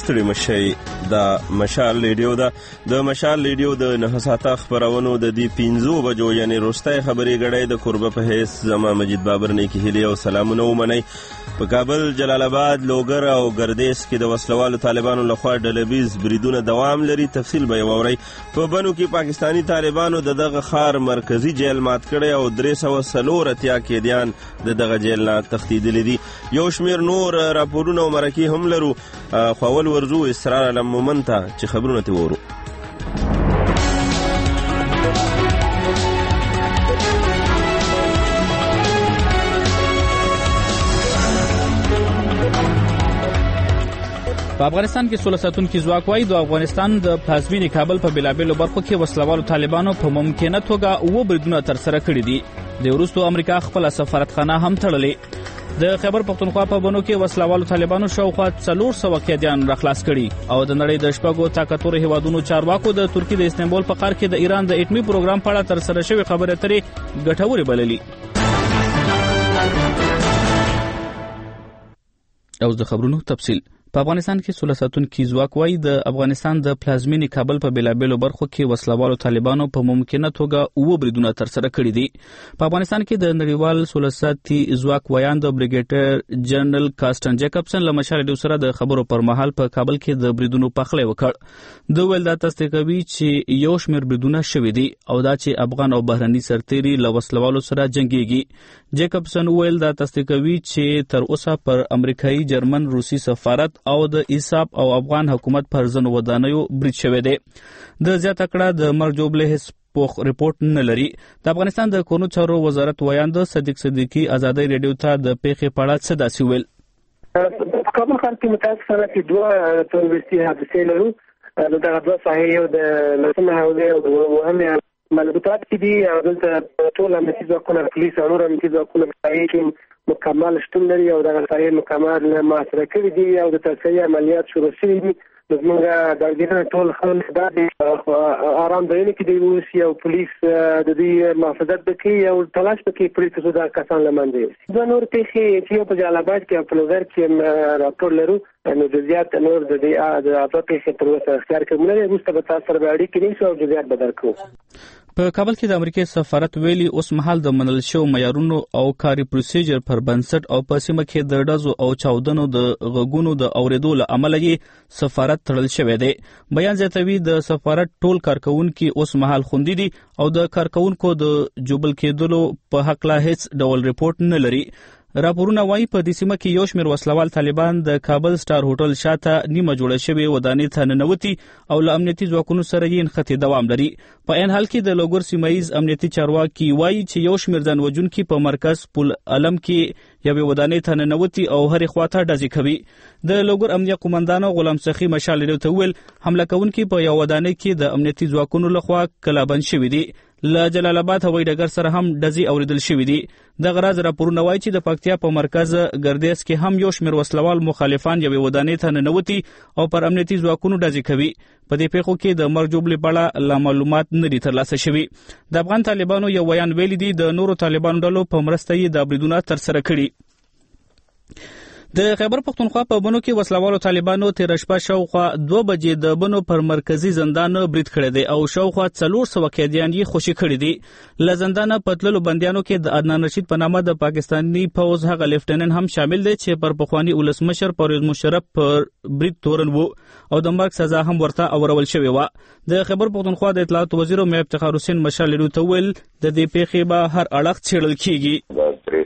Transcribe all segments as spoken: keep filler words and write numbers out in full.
ستړي مشي د مشال ریډیو ده. د مشال ریډیو د نه ساعته خبرونو د دې پنځو بجو یعنی روستای خبري غړې د قربه په هیڅ زما مجید بابر نه کې هلي او سلامونه ومني. په کابل، جلال آباد، لوګر او ګردیز کې د وسلوالو طالبانو لخوا ډلبیز بریدونه دوام لري. تفصیل به ووري. په بنو کې پاکستانی طالبانو د دغه خار مرکزی جیل مات کړي او درې سوه څلور اتیا قیدیان د دغه جیل نه تښتېدلي دي. یو شمیر نور راپورونه او مرکې هم لرو، خو اول ورځو اسرار علم مومن ته چې خبرونه ته وورو. په افغانستان کې سوله ساتونکي ځواک وايي د افغانستان د پلازمینې کابل په بېلابېلو برخو کې وسلوالو طالبانو په ممکنه توګه اووه بریدونه ترسره کړي دي. د وروستو امریکا خپله سفارتخانه هم تړلې. د خیبر پښتونخوا په بنو کې وسلوالو طالبانو شاوخوا څلور سوه قیدیان راخلاص کړي او د نړۍ د شپږو طاقتورو هیوادونو چارواکو د ترکیې د استنبول په ښار کې د ایران د اټومي پروګرام په اړه ترسره شوې خبرې اترې ګټورې بللي. اوس د خبرونو تفصیل. په افغانستان کې سوله ساتونکي ځواک وايي د افغانستان د پلازمینې کابل په بېلابېلو برخو کې وسلوالو طالبانو په ممکنه توګه اووه بریدونه ترسره کړي دي. په افغانستان کې د نړیوال سوله ساتي ځواک ویاند بریګیډیر جنرال کاسټن جیکبسن له مشال ریډیو سره د خبرو پر مهال په کابل کې د بریدونو پخلی وکړ. د ویل دا تصدیق کوي چې یو شمېر بریدونه شوي دي او دا چې افغان او بهرني سرتیري له وسلوالو سره جنګیږي. جیکبسن ویل دا تصدیق کوي چې تر اوسه پر امریکایي، جرمن، روسي سفارت او د ایساپ او افغان حکومت پر ځینو ودانیو برید شوی دی. د زیاته کړه د مرګ جوړې هیڅ پوخ رپورټ نه لري. د افغانستان د کورنیو چارو وزارت ویاند صدیق صدیقي ازادۍ ریډیو ته د پیښې په اړه څه داسې ویل. په کابل ښار کې متاسفانه چې دوه تروریستي حادثې لرو. دغه دوه ساحې یو د لسمه حوزې او د وهمې ملګرتوب کې دي او دلته ټول امنیتي ځواکونه، پولیس او نور امنیتي ځواکونه په مکمل شتون لري او دغه ساحې مکمل محاصره کړي دي او د ترسري عملیات شروع شوي دي. زموږ درګیران ټول خلک دا دي آرام ځایونو کې دی اوسي او پولیس د دې محافظت وکړي او تلاش وکړي پولیس څو دا کسان له منځه یوسي. دوه نور پیښې چې یو په جلال آباد کې او په لوګر کې راپور لرو، نو جزئیات نور د دې د اته پیښې تر اوسه اختیار کړل نه دي. وروسته به تاسو سره اړیکې نیسو او جزئیات به درکړو. په کابل کې د امریکای سفارت ویلي اوس مهال د منل شو معیارونو او کاري پروسیجر پر بنسټ او په سیمه کې د ډزو او چاودنو د غږونو د اوریدو له امله یې سفارت تړل شوی دی. بیان زیاتوي د سفارت ټول کارکونکي اوس مهال خوندي دي او د کارکونکو د جوبل کېدلو په حق لا هیڅ ډول رپورټ نه لري. راپورونه وايي په دې سیمه کې یو شمېر وسلوال طالبان د کابل سټار هوټل شاته نیمه جوړه شوې ودانۍ ته ننوتي او له امنیتي ځواکونو سره یې نښتې دوام لري. په عین حال کې د لوګر سیمه ییز امنیتي چارواکي وايي چې یو شمېر ځان وژونکي په مرکز پل علم کې یوې ودانۍ ته ننوتي او هرې خواته ډزې کوي. د لوګر امنیه قومندان غلام سخي مشال ریډیو ته وویل حمله کوونکي په یو ودانۍ کې د امنیتي ځواکونو لخوا کلابند شوي دي. له جلال آباد هوایي ډګر سره هم ډزې اوریدل شوي دي. دغه راز راپورونه وایي چې د پکتیا په مرکز ګردیز کې هم یو شمېر وسلوال مخالفان یوې ودانۍ ته ننوتي او پر امنیتي ځواکونو ډزې کوي. په دې پیښو کې د مرګ جوړې په اړه لا معلومات نه دي ترلاسه شوي. د افغان طالبانو یو ویان ویلي دي د نورو طالبانو ډلو په مرسته یې دا بریدونه ترسره کړي. د خیبر پښتونخوا په بنو کې وسلوالو طالبانو تیر شپه شاوخوا دوه بجې د بنو پر مرکزی زندان برید کړی دی او شاوخوا څلور سوه قیدیان یې خوشي کړي دي. له زندانه په تللو بندیانو کې د عدنان رشید په نامه د پاکستاني پوځ هغه لیفټیننټ هم شامل دی چې پر پخواني ولسمشر پرویز مشرف پر برید تورن وو او د مرګ سزا هم ورته اورول شوې وه. د خیبر پښتونخوا د اطلاعاتو وزیر میر افتخار حسین مشال ریډیو ته وویل د دې پیښې به هر اړخ څېړل کیږي.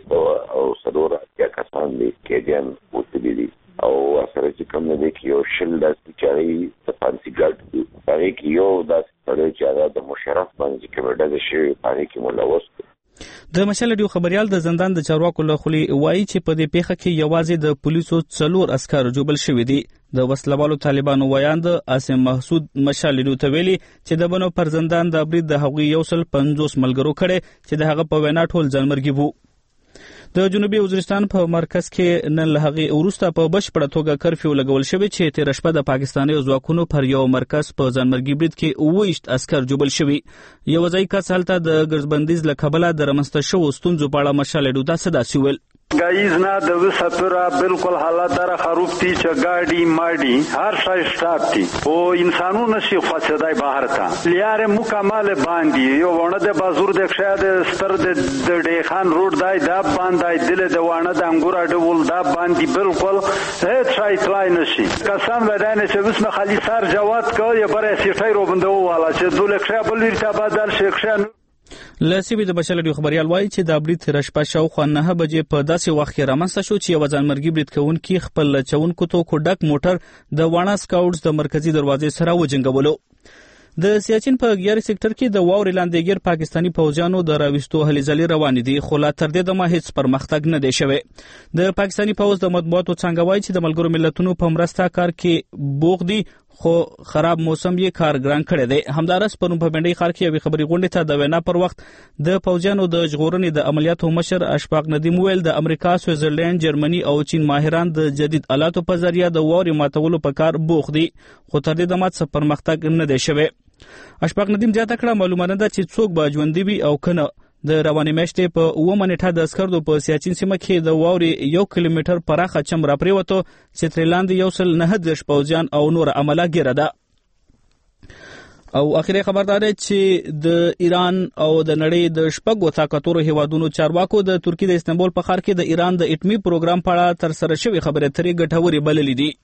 کسان دي قیدیان اوسېدلي دي او سره چې کوم نه دی کې یو شل داسې چارې د فانسي ګارډ دي. هغې کې یو داسې سړی چې هغه د مشرف باندې چې کومې ډزې شوې په هغې کې ملوث دی. د مشال ریډیو خبریال د زندان د چارواکو له خولې وایي چې په دې پیښه کې یوازې د پولیسو څلور عسکر جوبل شوي دي. د وسلوالو طالبانو ویاند عاصم محسود مشال ریډیو ته ویلي چې د بنو پر زندان د برید د هغوی یو سل پنځوس ملګرو کړی چې د هغه په وینا ټول ځانمرګي وو. د جنوبي وزیرستان په مرکز کې نن له هغې وروسته په بشپړه توګه کرفیو لګول شوی چې تېره شپه د پاکستاني ځواکونو پر یو مرکز په ځانمرګي برید کې اووه ویشت عسکر جوبل شوي. یو ځایي کس هلته د ګرځبندیز له کبله د رامنځته شوو ستونزو په اړه مشال ریډیو ته څه داسې ویل. گایز نه د وسپرا بالکل حالت در خروب تی چ گاډي ماډي هر شای سٹاپ تی او انسانو نشي فسادای بهر تا لیاره مکمل باندې یو ونه د بازور د خشاد ستر د ډې خان روډ دای دا باندې دل د وانه د انګور اډول دا باندې بالکل هیڅ شای تلای نشي قسم ودانه چې بسم خلی سر جواد کو یا برای سیټای رو بندو والا چې دوله خشا بل ورته بدل شي خشا لاسیبي د بشل ډیو خبريال وایي چې د برید رشپا شاوخوا نه بجې په داسې وخت کې رامنځته شو چې یو ځانمرګي برید کوونکي خپل چونکو تو کوډک موټر د وانا سکاوټس د مرکزی دروازې سره وجنګولو. د سیاچین په ګیاري سېکټر کې د واوري لاندېګر پاکستانی پوځیانو د راوستو هلې ځلې روان دي خو لا تر دې دمه هیڅ پرمختګ نه دی شوی. د پاکستانی پوځ د مطبوعاتو څنګه وایي چې د ملګرو ملتونو په مرسته کار کې بوغ دي خو خراب موسم یې کار ګران کړی دی. همدارس پرون په بنډۍ ښار کې یوې خبري غونډې ته د وینا پر وخت د پوځیانو د ژغورنې د عملیاتو مشر اشفاق ندیم ویل د امریکا، سویټزرلند، جرمني او چین ماهران د جدید آلاتو په ذریعہ د واوري ماتولو په کار بوخ دي خو تر دې دمه څه پرمختګ نه دی شوی. اشفاق ندیم زیاته کړه معلومه نه ده چې څوک به ژوندي وي او کنه. د روانې میاشتې په اوومه نیټه د اسکردو په سیاچین سیمه کې د واوري یو کیلومتر پراخه چم راپریوتو چې ترې لاندې یو سل نهه دېرش پوځیان او نور عمله ګیره ده. او اخیری خبردار چې د ایران او د نړۍ د شپږو طاقتورو هیوادونو چارواکو د ترکیې د استنبول په ښار کې د ایران د اټمي پروګرام په اړه تر سره شوې خبرې اترې ګټورې بللې دي.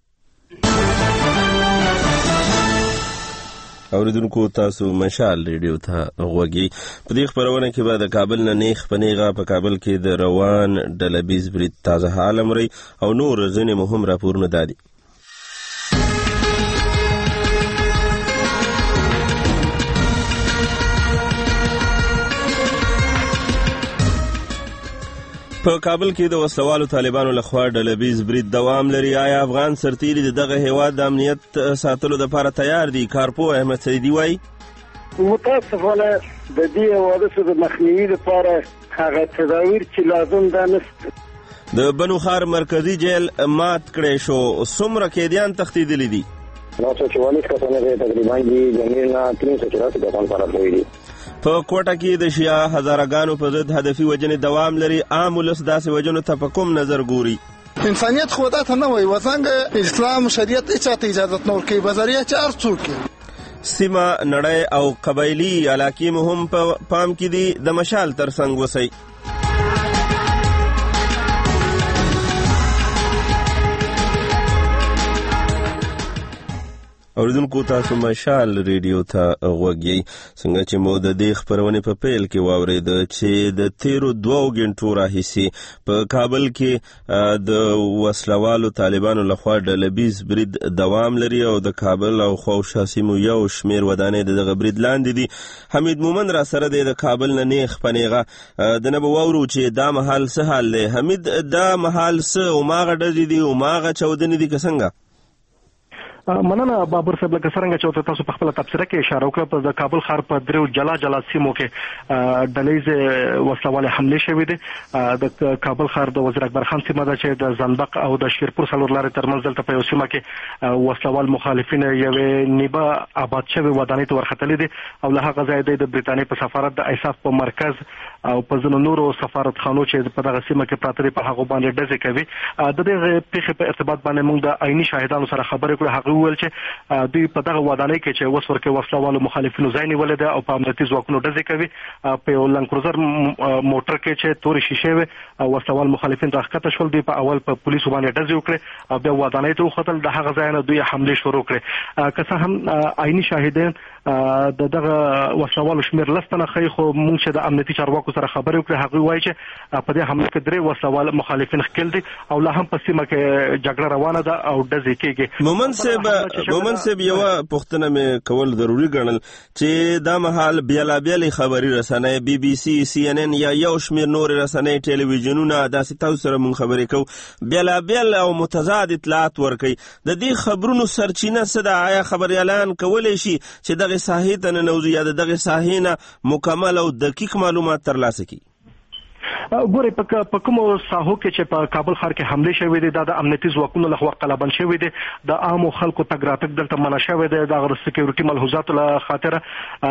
اوریدونکو تاسو مشال ریډیو ته غوږی. په دې خبرونه کې به د کابل نه نیخ پنیغه په کابل کې د روان ډلبیز برید تازه حال امري او نور ځینې مهم راپورونه دادي. په کابل کې د وسلوالو طالبانو لخوا ډلبیز برید دوام لري. آیا افغان سرتیري د دغه هیواد د امنیت ساتلو لپاره تیار دي؟ کارپو احمد سیدی وایي متاسفانه د دې حوادثو د مخنیوي لپاره هغه تدابیر چې لازم ده نشته. د بنو خار مرکزی جیل مات کړی شو. څومره قیدیان تښتېدلي دي؟ نو سو چوالیس کسانو کې تقریبا دي جمعینا تین سو چوراسی کسان فرار شوي دي. په کوټه کې د شیعه هزارګانو په ضد هدفي وجنې دوام لري. عام ولس داسې وجنو ته په کوم نظر ګوري؟ انسانیت خو دا ته نه وایي وڅنګه اسلام شریعت هیڅ ته اجازه نه ورکوي بازاریا چې هر څوک سیمه نړۍ او قبایلي علاقې مو هم په پام کې دي. د مشال ترڅنګ وسی اوریدونکو تاسو مشال ریډیو ته غوږی. څنګه چې مو د دې خبرونې په پیل کې واورید چې د تیرو دوو غنټو راهیسې په کابل کې د وسلوالو طالبانو لخوا ډلبیز برید دوام لري او د کابل او خوشا سیمو یو شمیر ودانې د دغه برید لاندې دي. حمید مومن را سره دی د کابل نه نیخ پنیغه د نه وورو چې دا محل څه حال دی. حمید دا محل څه او ماغه ډزې دي او ماغه چودنې دي که څنګه؟ مننه بابر صاحب لکه څنګه چې تاسو په خپل تفسیر کې اشاره وکړه په د کابل ښار په درو جلا جلا سیمو کې ډلېز وسلواله حمله شوې ده. د کابل ښار د وزیر اکبر خان سیمه ده چې د زندق او د شیرپور څلور لارې ترمنځ دلته په یو سیمه کې وسلوال مخالفین یوې نیبه آباد شوی ودانۍ ته ورختلې دي او له هغه ځای د برتانیې په سفارت د ایساف په مرکز او په ځینو نورو سفارتخانو چې په دغه سیمه کې پراته دي په هغه باندې ډزې کوي. د دې پیښې په ارتباط باندې موږ د عیني شاهدانو سره خبرې کړې. هغه ویل چې دوی په دغه ودانۍ کې چې اوس ورکه وسلوالو مخالفینو ځای نیولې ده او په امنیتي ځواکونو ډزې کوي. په یو لانډ کروزر موټر کې چې تورې شیشې وې وسلوال مخالفین راښکته شول. دوی په اول په پولیسو باندې ډزې وکړې او بیا ودانۍ ته وختل. د هغه ځای نه دوی حمله شروع کړې. که څه هم عیني شاهدان د دغه وسلوالو شمېر لس تنه ښیي خو موږ چې د امنیتي چارواکو سره خبرې وکړې هغوی وایي چې په دې حمله کې درې وسلوال مخالفین ښکېل دي او لا هم په سیمه کې جګړه روانه ده او ډزې کېږي. مومن صاحب مومن صاحب یو پوښتنه مې کول ضروري ګڼل چې دا مهال بیلابیلې خبري رسنۍ بي بي سي سي ان ان یا یو شمېر نورې رسنۍ ټلویزیونونه داسې تاسو سره مونږ خبرې کوو بیلابیل او متضاد اطلاعات ورکوي. د دې خبرونو سرچینه څه ده؟ آیا خبریالان کولی شي چې دغه ساحې ته ننوځي یا د دغه ساحې نه مکمل او دقیق معلومات ترلاسه کړي؟ ګوري په کومو ساحو کې چې په کابل ښار کې حمله شوې دي دا د امنیتي ځواکونو لخوا قلابند شوې دي د عامو خلکو تګ راتګ دلته منع شوی دی د سکیورټي ملحوظاتو له خاطره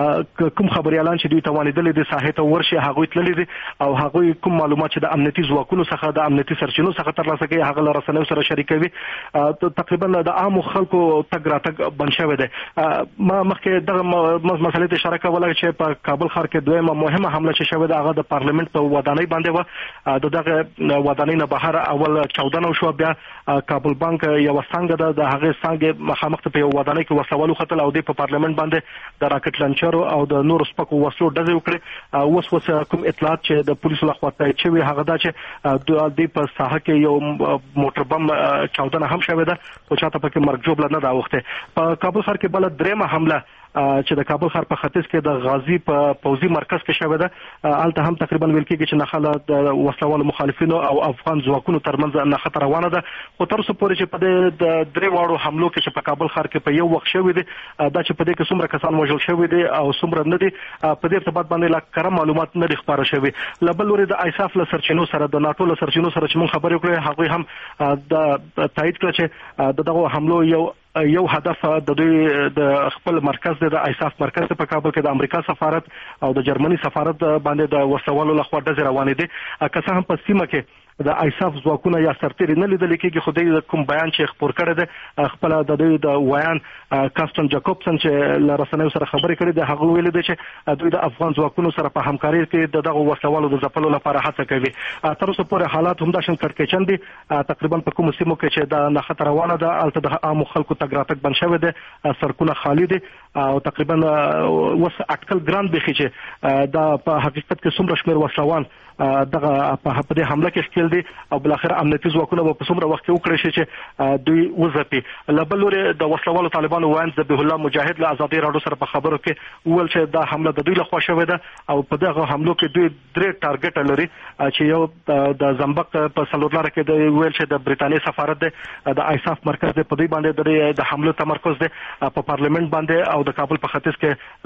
کوم خبريالان چې دوی توانیدل دي ساحې ته ورشي هغوی تللي دي او هغوی کوم معلومات چې د امنیتي ځواکونو څخه د امنیتي سرچینو څخه ترلاسه کوي هغه له رسنیو سره شریکوي تقریبا د عامو خلکو تګ راتګ بند شوی دی ما مخکې دغه مسلې ته اشاره کوله چې په کابل ښار کې دویمه مهمه حمله چې شوې ده هغه د پارلیمنت په ودانۍ باندې و د دغه ودانۍ نه بهر اول چودنه شو بیا کابل بانک یو څنګه د هغه څنګه مخامخ په یو ودانۍ کې وسوالو خطر او د په پارلیمنت باندې د راکټ لانچر او د نور سپکو وسلو ډزې وکړي اوس اوس کوم اطلاعات چې د پولیسو لخوا تایید شوی هغه دا چې د په ساحه کې یو موټر بم چودنه هم شوې ده او چاته پکې مرګ جوړ نه دا وخت په کابل ښار کې بل درېمه حمله چې د کابل ښار په ختیځ کې د غازی په پوځي مرکز کې شوې ده الته هم تقریبا ویل کېږي چې نخاله د وسلوالو مخالفینو او افغان ځواکونو ترمنځ نه خطر روانه ده خو تر اوسه پورې چې په د درې واړو حملو کې چې په کابل ښار کې په یو وخت شوې دي دا چې په دې کې څومره کسان وژل شوي دي او څومره نه دي په دې ارتباط باندې لا کره معلومات نه دي خبره شوي لبل لوري د ایساف له سرچینو سره د ناتو له سرچینو سره چې مونږ خبرې وکړې هغوی هم د تایید کړ چې دغه حملو یو یو هدف د دوی د خپل مرکز د ایساف مرکز په کابل کې د امریکا سفارت او د جرمني سفارت باندې د وسوالو لخوا ډزې روانې دي که څه هم په سیمه کې د ایساف ځواکونه یا سرتیري نه لیدل کېږي خو د کوم بیان چې خبر کړی دی خپل د دوی د ویان کاستن جاکوبسن چې له رسنیو سره خبرې کړې دي هغه ویلي دي چې دوی د افغان ځواکونو سره په همکاري کې دغه وسوالو د ځپلو لپاره هڅه کوي تر اوسه پورې حالات همداشان کړکېچن دي تقریبا په کومو سیمو کې چې د نه خطر روانه ده الته د عامو خلکو تګ راتګ بند شوی دی سړکونه خالي دي او تقریبا اوس اټکل ګران بخي چې دا په حقیقت کې څومره شمېر وسلوان دغه په دې حمله کې ښکېل دي او بل اخر امنیتي ځواکونه په څومره وخت کې وکړي شي چې دوی وځپي لبل لوري د وسلوالو طالبانو وایي د به الله مجاهد له ازادي راډیو سره په خبرو کې ویل چې دا حمله د دوی لخوا شوې ده او په دغه حملو کې دوی درې ټارګټ لري چې یو د زمبق په سلورلار کې د ویل چې د برتانیې سفارت ده د ایساف مرکز په دوی باندې د حمله تمرکز ده په پارلیمنت باندې او د کابل په ختیځ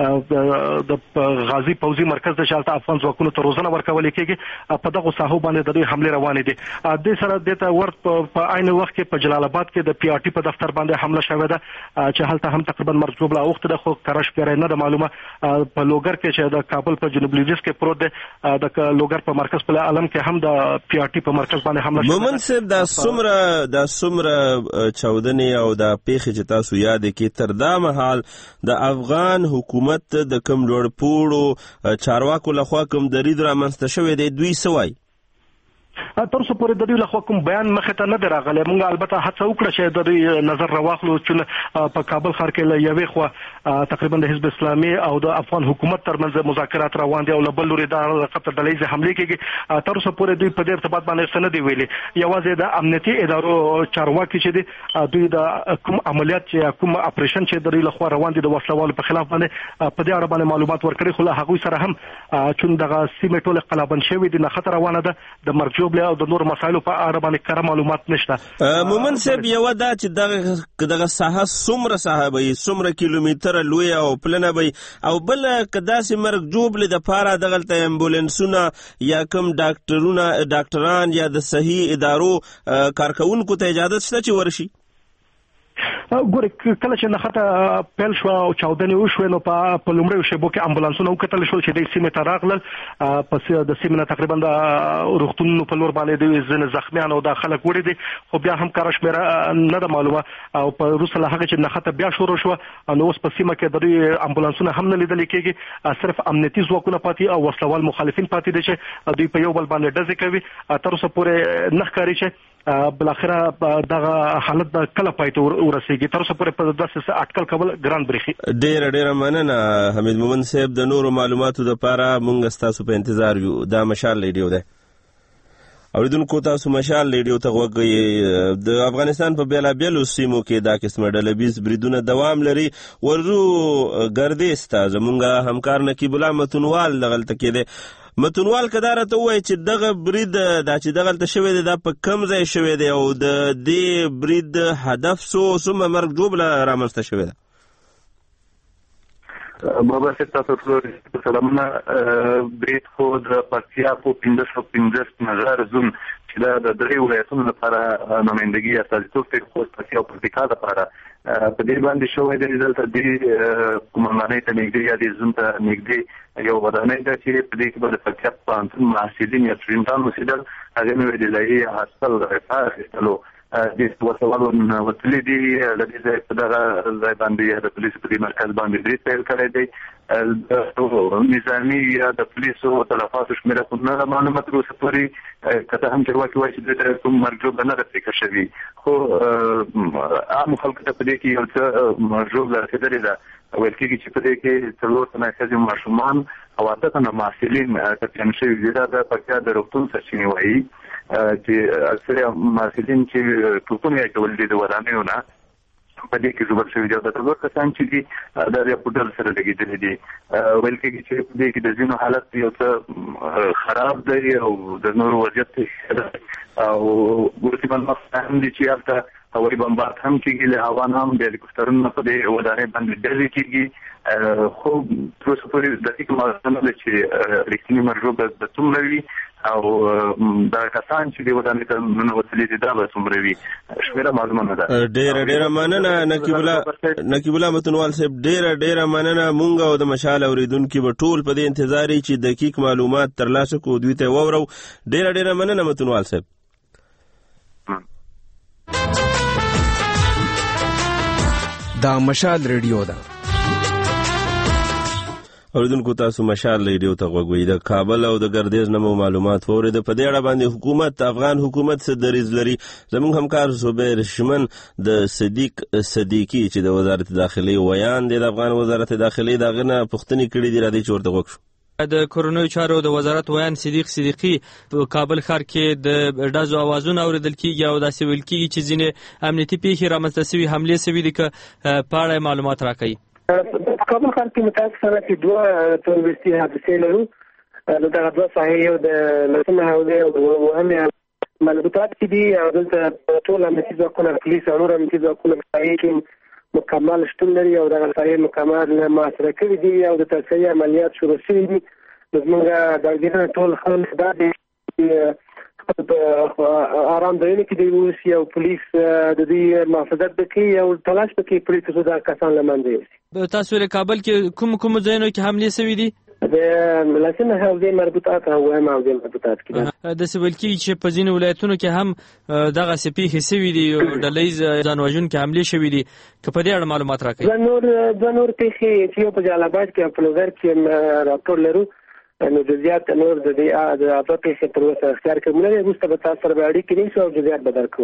کې د غازی پوځي مرکز د شالته افغان ځواکونو ته روزنه ورکول کېږي په دغه ساحو باندې د دوی حمله روانې دي د سره د ورته په عین وخت کې په جلال آباد کې د پی آر ټي په دفتر باندې حمله شوې ده چې هلته هم تقریبا مرجوب لا وخت د خو کرش پیرې نه د معلومه په لوګر کې چې د کابل په جنوب لویدیځ کې پروت ده د لوګر په مرکز په عالم کې هم د پی آر ټي په مرکز باندې حمله شوې ده مومن صاحب د سمره د سمره چودنې او د پیښې چې تاسو یاد کې تر دا مهال د افغان حکومت د کم لوړ پوړو چارواکو لخوا کوم درید رامنځته شوی دی دوی سوای تر څو پورې د دوی لخوا کوم بیان مخه ته نه درغله موږ البته هڅه وکړه چې د دوی نظر راواخلو چې په کابل ښار کې له یوې خوا تقریبا د حزب اسلامي او د افغان حکومت ترمنځ مذاکرات روان دي او له بل لوري د خطر ډلې حمله کېږي تر څو پورې دوی په دې ارتباط باندې څه نه دی ویلي یوازې د امنیتي ادارو چارواکي چې دي دوی د کوم عملیات چې کوم اپریشن چې د دوی لخوا روان دي د وسلوالو په خلاف باندې په دې اړه باندې معلومات ورکړي خو له هغوی سره هم چې دغه سیمه ټول قلابند شوی دي نه خطر روانه ده د مرجوب او د نور مسایلو په اړه باندې کره معلومات نشته مومن صاحب یو دا چې دغه دغه ساحه څومره صاحبې څومره کیلومتر لوی او پلنه وي او بل کداسې مرګ جوړ د پاره دغه امبولانسونه یا کوم ډاکټرونه ډاکټران یا د صحیح ادارو کارکونکو ته اجازه شته چې ورشي ګورې کله چې نخته پیل شو او چاودنې وشوې نو په لومړیو شیبو کې امبولانسونه وکتل شول چې د سیمې ته راغلل پس د سیمې نه تقریبا د روغتونونو په لور باندې د ځینې زخمیان او د خلک وړي دي خو بیا هم کاره شمېره نه ده معلومه او په وروسته له هغه چې نخته بیا شروع شوه نو اوس په سیمه کې د دوی امبولانسونه هم نه لیدل کېږي صرف امنیتي ځواکونه پاتې او وسلوال مخالفین پاتې دي چې دوی په یو بل باندې ډزې کوي تر اوسه پورې نه ښکاري چې بل اخره دغه حالت د کله پای ته ورسیږي تر اوسه پورې په داسې اټکل کول ګران برخي ډېر ډېر مننه حمید مومن صاحب د نورو معلوماتو لپاره مونږ ستاسو په انتظار یو دا مشال ریډیو ده اوریدونکو تاسو مشال ریډیو ته غوږی د افغانستان په بیلابیلو سیمو کې دا قسمه ډلبیز بریدونه دوام لري ورو ګردیز ته زمونږ همکار نقیب الله متنوال دغلته کېده متنوال کداره ته وایي چې دغه برید دا چې دغلته شوی دی دا په کم ځای شوی دی او د دې برید هدف څو څومره مرګ جوړ رامنځته شوی دی بابا صاحب تاسو ټول سلامونه. برید خو د پکتیا په پنځه سوه پنځه نظر زون چې دا د درې ولایتونو لپاره نمایندګي استازیتوب کوي، خو پکتیا او پکتیکا لپاره په دې باندې شوی دی. دلته دې کومنانۍ ته نږدې یا دې زون ته نږدې یو ودانۍ ده چې په دې کې به د پکتیا پوهنتون محصلین یا سټوډنټان اوسېدل. هغې نوې د لایحې حاصل رفاه اخیستلو د وسوالو وتلي دي. له دې ځای په دغه ځای باندې د پولیسو په دې مرکز باندې برید پیل کړی دی. د نظامي یا د پولیسو تلفاتو شمېره خو نه ده معلومه تر اوسه پورې، که څه هم چارواکي وایي چې دوی ته کوم مرګ ژوبله نه ده پرېښه شوي، خو عامو خلکو ته په دې کې یو څه ژوبله رسېدلې ده. ویل کېږي چې په دې کې څلور تنه ښځې ماشومان او اته تنه محصلین ټپیان شوي دي. دا د پکتیا د روغتون سرچینې وایي چې اکثره محصلین چې ټوپونه یې کول دي د ودانیو نه، په دې کې ژوبل شوي دي. او د څلور کسان چې دي دا د پوډل سره لګېدلي دي. ویل کېږي چې په دې کې د ځینو حالت یو څه خراب دی او د نورو وضعیت ښه دی. او ګورتي بندبخته هم دي چې هلته هوایي بمبارد هم کېږي، له هوا نه هم د هلیکوپټرونو په دې ودانۍ باندې ډزې کېږي. خو تر اوسه پورې دقیق معلومات نه ده چې رښتینې مرګ ژوبله به څومره وي او دا کسان چې د ودانۍ ته ننوتلي دي دا به څومره وي، شمېره معلومه نه ده. ډېره ډېره مننه نقیب الله نقیب الله متنوال صاحب، ډېره ډېره مننه. مونږ او د مشال اورېدونکي به ټول په دې انتظار یو چې دقیق معلومات ترلاسه کړو، دوی ته واورو. ډېره ډېره مننه متنوال صاحب. دا مشال ریډیو ده. اوریدونکو تاسو مشال ریډیو ته غوږ وئ. د کابل او د ګردیز نه مو معلومات واورېده. په دې اړه باندې حکومت افغان حکومت څه دریځ لري؟ زموږ همکار زبیر شمن د صدیق صدیقي چې د وزارت داخلي ویان دی د افغان وزارت داخلي د هغه نه پوښتنې کړي دي، راځئ چې ورته غوږ شو. د کورونوي چارو د وزارت ویان صدیق صدیقي په کابل ښار کې د ډزو اوازونه اوریدل کیږي او داسې ویل کیږي چې ځینې امنیتي پیښې رامنځته سوي حملې سوي دي، که په اړه معلومات راکړئ. په کابل ښار کې متاسفانه چې دوه تروریستي حادثې لرو. د دغه دوه ساحې یو د لسمه حوزې او مهمې ملګرتات چې دي، او دلته ټول امنیتي ځواکونه پولیس او نور امنیتي ځواکونه په ساحې کې مکمل شتون لري او دغه ساحې مکمل محاصره کړي دي او د ترسري عملیات شروع شوي دي. زموږ ګارډینان ټول خلک دا دي آرام ځایونو کې دی اوسي او پولیس د دوی محافظت وکړي او تلاش وکړي پرې ترڅو دا کسان له منځه یوسي. تاسو له کابل کې کوم کوم ځایونو کې حملې سوي دي؟ د لسمه حوزې مربوطات او وهمه حوزې مربوطات کې د سویل کې چې په ځینو ولایتونو کې هم دغه سپیخې سوي دي او ډلهیز ځان وژونکي حملې شوي دي، که په دې اړه معلومات راکړئ. دوه نور دوه نور پیښې چې یو په جلال آباد کې او په لوګر کې راپور لرو، نو جزئیات نور د دې د اته پیښې تر اوسه اختیار کړل نه، وروسته به تاسو سره اړیکې نیسو او جزئیات به درکړو.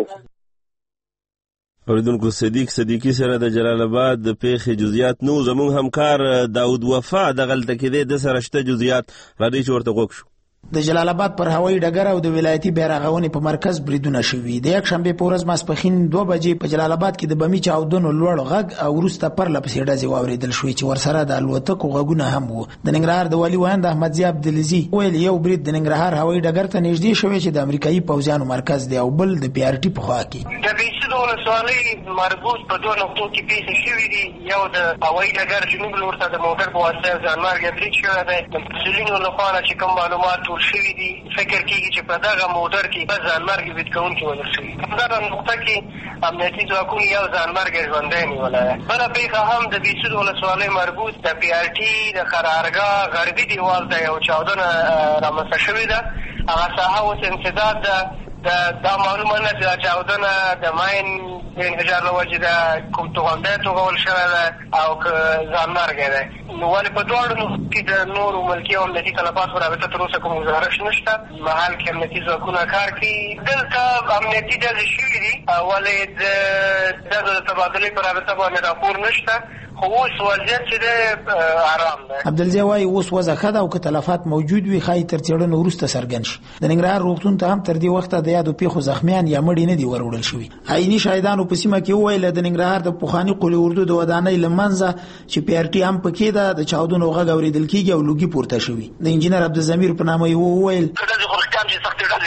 اوریدونکو صدیق صدیقي سره د جلال آباد د پیښې جزئیات نو زموږ همکار داود وفا دغلته کې دی، د سره شته جزئیات راځئ چې ورته غوږ شو. د جلال آباد پر هوایي ډګر او د ولایتي بیرغونې په مرکز بریدونه شوي. د یک شنبې په ورځ ماسپښین دوه بجې په جلال آباد کې د بمي چاودنو لوړ غږ او وروسته پرله پسې ډزې واورېدل شوې چې ورسره د الوتکو غږونه هم وو. د ننګرهار د والي ویاند احمدضیاء عبدالعزي ویل یو برید د ننګرهار هوایي ډګر ته نږدې شوی چې د امریکایي پوځیانو مرکز دی او بل د پی آر ټي په خوا کې. د بیسید ولسوالۍ مربوط په دوه نقطو کې پیښې شوي دي. یو د هوایي ډګر جنوب لور ته د موټر په واسطه ځانمرګي برید شوی دی. د مسؤلینو لخوا چې کوم معلومات ټول شوي دي، فکر کېږي چې په دغه موټر کې به ځانمرګي برید کوونکي وژل شوي. په دغه نقطه کې امنیتي ځواکونو یو ځانمرګی ژوندی نیولی دی. بله پیښه هم د بیسود ولسوالۍ مربوط د پی آر ټي د قرارګاه غربي دیوال ته یو چاودنه رامنځته شوې ده. هغه ساحه اوس انسداد ده. دا معلومه نه چې دا چاودنه د ماین د انفجار له وجې ده، کوم توغندی توغول شوی ده او که ځانمرګی دی. نو ولې په دواړو نقطو کې د نورو ملکي او امنیتي تلفاتو په رابطه تر اوسه کوم گزارش نشته. محل کې امنیتي ځواکونه کار کوي. دلته امنیتي ډزې شوي دي، ولې د ډزو د تبادلې په رابطه باندې راپور نشته، خو اوس وضعیت چې دی آرام دی. عبدالضیاء وایي اوس وضع ښه ده او که تلفات موجود وي ښایي تر څېړنو وروسته څرګند شي. د ننګرهار روغتون ته هم تر دې وخته د یادو پیښو زخمیان یا مړي نه دي وروړل شوي. عیني شاهدانو په سیمه کې وویل د ننګرهار د پخواني قلي اردو د ودانۍ له منځه چې پی آر ټي هم پکې ده د چاودنو غږ اورېدل کېږي او لوګي پورته شوي. د انجینر عبدالضمیر په نامه یې وویل چې سختې ډزې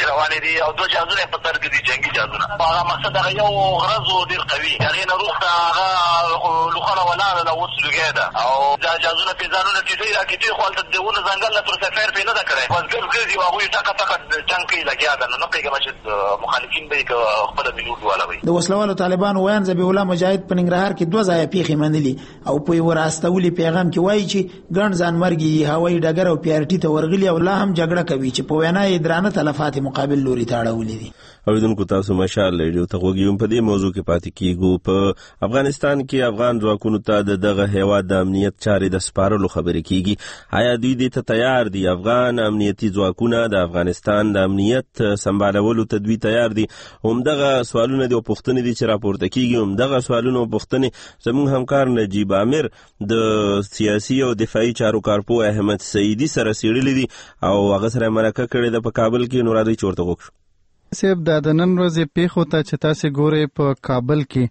روانې دي او دوه جهازونه په سر کې دي جنگي جهازونه. هغه مقصد هغه یو غرض ډېر قوي. هغې نه وروسته هغه لوخړه ولاړه ده اوس لوګی ده او دا جهازونه پې ځانونه ټیټوي را ټیټوي خو هلته د ونو ځنګل نه تر سفیر پې نه ده کړی. بس ګرځ ګرځي او هغوی ټکه ټکه جنګ کوي لګیا ده. نو نه پوهېږم چې مخالفین به یې که خپله ملي والا وي. د وسلوالو طالبانو ویان ذبیح الله مجاهد په ننګرهار کې دوه ځایه پیښې منلي او په یو راستولي پیغام کې وایي چې ګڼ ځانمرګي هوایي ډګر او پی آر ټي ته ورغلي او لا هم جګړه کوي چې په وینا یې درانه تلفات مقابل لوري ته اړولي دي. اوریدونکو تاسو مشال ریډیو ته غوږ یو. په دې موضوع کې پاتې کیږو. په افغانستان کې افغان ځواکونو ته د دغه هیواد د امنیت چارې د سپارلو خبرې کیږي. آیا دوی دې ته تیار دي؟ افغان امنیتي ځواکونه د افغانستان د امنیت سمبالولو ته دوی تیار دي؟ همدغه سوالونه دي او پوښتنې دي چې راپورته کیږي. همدغه سوالونه او پوښتنې زموږ همکار نجیب عامر د سیاسي او دفاعي چارو کارپو احمد سعیدي سره څېړلې دي او هغه سره مرکه کړې ده په کابل کې. نو راځئ چې ورته وګورو. صاحب د نن ورځې پیښو ته چې تاسو ګورئ په کابل کې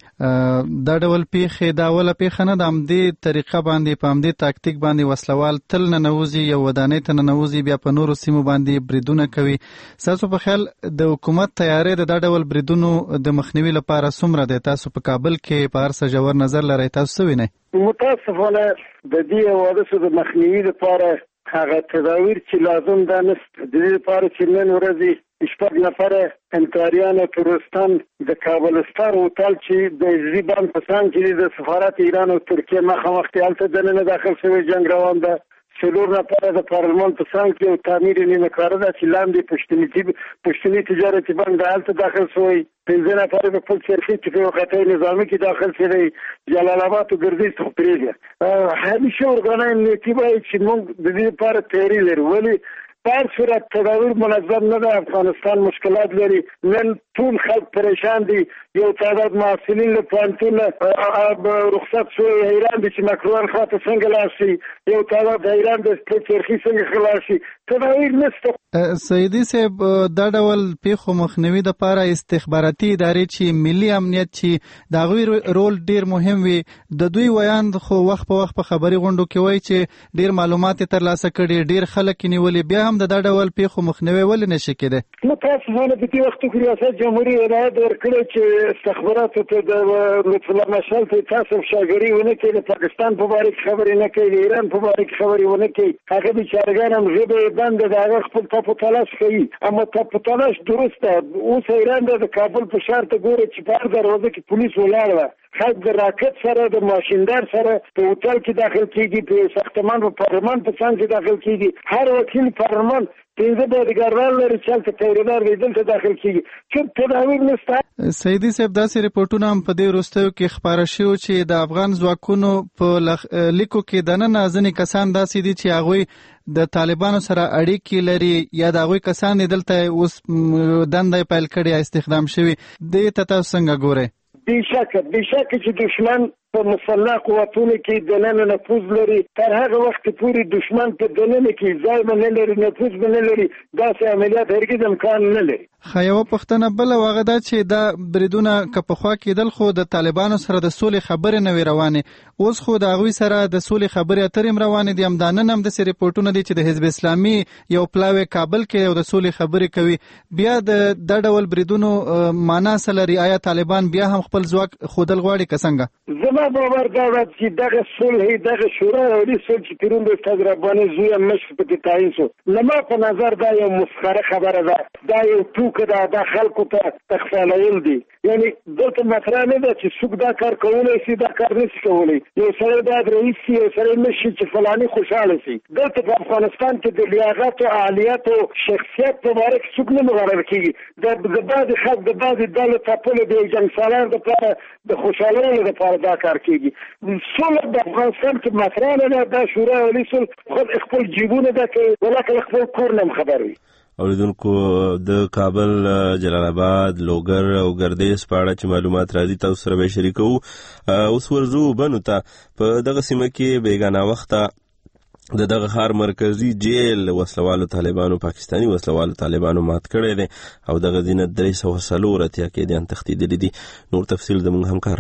دا ډول پیښې دا اوله پیښه نه ده. همدې طریقه باندې په همدې تاکتیک باندې وسلوال تل ننوځي، یو ودانۍ ته ننوځي، بیا په نورو سیمو باندې بریدونه کوي. ستاسو په خیال د حکومت تیاری د دا ډول بریدونو د مخنیوي لپاره څومره دی؟ تاسو په کابل کې په هر څه ژور نظر لرئ، تاسو څه وینئ؟ متاسفانه د دې حوادثو د مخنیوي لپاره هغه تدابیر چې لازم ده نشته. د دې لپاره چې نن ورځې شپږ نفره همکاریان تورستان د کابلستان هوټل چې د عزیزي بند په څنګ کې د سفارت ایران او ترکیه مخامخ دی هلته دننه داخل شوی جنګ روان ده. څلور نفره د پارلمان په څنګ کې یو تعمیر نیمه کاره ده چې لاندې پښتني تجارتي بانک ده هلته داخل شوی. پنځه نفره په پل چرخي کې په یو خطای نظامي کې داخل شوی. جلال آباد او ګردیز ته پرېږده. همیشه ارګانای امنیتي باید چې موږ د دې لپاره تیاری لرو. ولې په هر صورت تدابیر منظم نه ده. افغانستان مشکلات لري. نن ټول خلک پریشان دي. یو تعداد محصلین له پوهنتونه رخصت شوی حیران دي چې مکروان خواته څنګه لاړ شي. یو تعداد حیران دي چې چرخي څنګه خلاص شي. تدابیر نشته. سعیدي صاحب دا ډول پیښو مخنیوي دپاره استخباراتي ادارې چې ملي امنیت چې د هغوی رول ډیر مهم وي، د دوی ویان خو وخت په وخت په خبري غونډو کې وایي چې ډیر معلومات یې ترلاسه کړي، ډیر خلک یې نیولي، بیا هم د دا ډول پیښو مخنیوي ولې نشي کېدی؟ متاسفانه په دې وخت کې ریاست جمهوري هدایت ورکړی چې استخباراتو ته د لطف الله مشال ته تاسو شاګري ونه کړي، د پاکستان په باره کې خبرې نه کوي، د ایران په باره کې خبرې ونه کوي. هغه بیچارهګان هم ژبه یې بنده ده، هغه خپل تپ و تلاش کوي. اما تپ و تلاش درست ده. اوس ایران د کابل په ښار ته ګوره چې په هر دروازه کې پولیس ولاړ وه. خلک د راکټ سره د ماشیندار سره په هوټل کې داخل کېږي، په ساختمان په پارلمان په څنګ کې داخل کېږي. هر وکیل پارلمان پنځه بادیګاران لري چې هلته پیرودار دی، دلته داخل کېږي. چې تدابیر نشته. سعیدي صاحب داسې رپورټونه هم په دې وروستیو کې خپاره شوي چې د افغان ځواکونو په لیکو کې دننه ځینې کسان داسې دي چې هغوی د طالبانو سره اړیکې لري یا د هغوی کسان دلته اوس دنده پیل کړې استخدام شوي. دې ته تاسو څنګه ګورئ؟ بېشکه بېشکه چې دشمن په مسلح قوتونو کې دننه نفوذ لري. تر هغه وخت پورې دشمن په دننه کې ځای به نه لري، نفوذ به نه لري. داسې عملیات هرګز امکان نه لري. ښه یوه پوښتنه بله هغه ده چې دا بریدونه که پخوا کېدل خو د طالبانو سره د سولې خبرې نه وې روانې، اوس خو د هغوی سره د سولې خبرې اترې هم روانې دي. همدا نن هم داسې رپورټونه دي چې د حزب اسلامي یو پلاوی کابل کې یو د سولې خبرې کوي. بیا د دا ډول بریدونو معنا څه لري؟ آیا طالبان بیا هم خپل ځواک ښودل غواړي که څنګه؟ زما باور دا ده چې دغه صلح دغه شورا عالي صلح چې پرون د استاد رباني زوی مشر پکې تعیین شو، زما په نظر دا یو مسخره خبره ده. دا یو ټوکه ده، دا خلکو ته تخفالول دي. یعنی دلته مطرح نه ده چې څوک دا کار کولی شي، دا کار نشي کولی. یو سړی باید رئیس شي، یو سړی نشي چې فلاني خوشحاله شي. دلته په افغانستان کې د لیاقت او اهلیت او شخصیت په باره کې څوک نه مقرر کېږي. د بعضې خلک د بعضې ډلو ټاپلو د جنګسالانو دپاره د خوشحالولو دپاره دا کار کېږي. صلح د افغانستان کې مطرح نه ده. دا شورا عالي صلح خود خپل جیبونه ده کوي، ولکه خپل کور نه هم خبر وي. اوریدونکو د کابل، جلال آباد، لوګر او ګردیز په اړه چې معلومات راځي تاسو سره به شریکوو. اوس ورځو بنو ته په دغه سیمه کې بیګانه وخته د دغه ښار مرکزي جیل وسلوالو طالبانو پاکستاني وسلوالو طالبانو مات کړی دی او دغه ځینې درې سوه څلور اتیا قیدیان تښتېدلي دي. نور تفصیل زموږ همکار راکوي.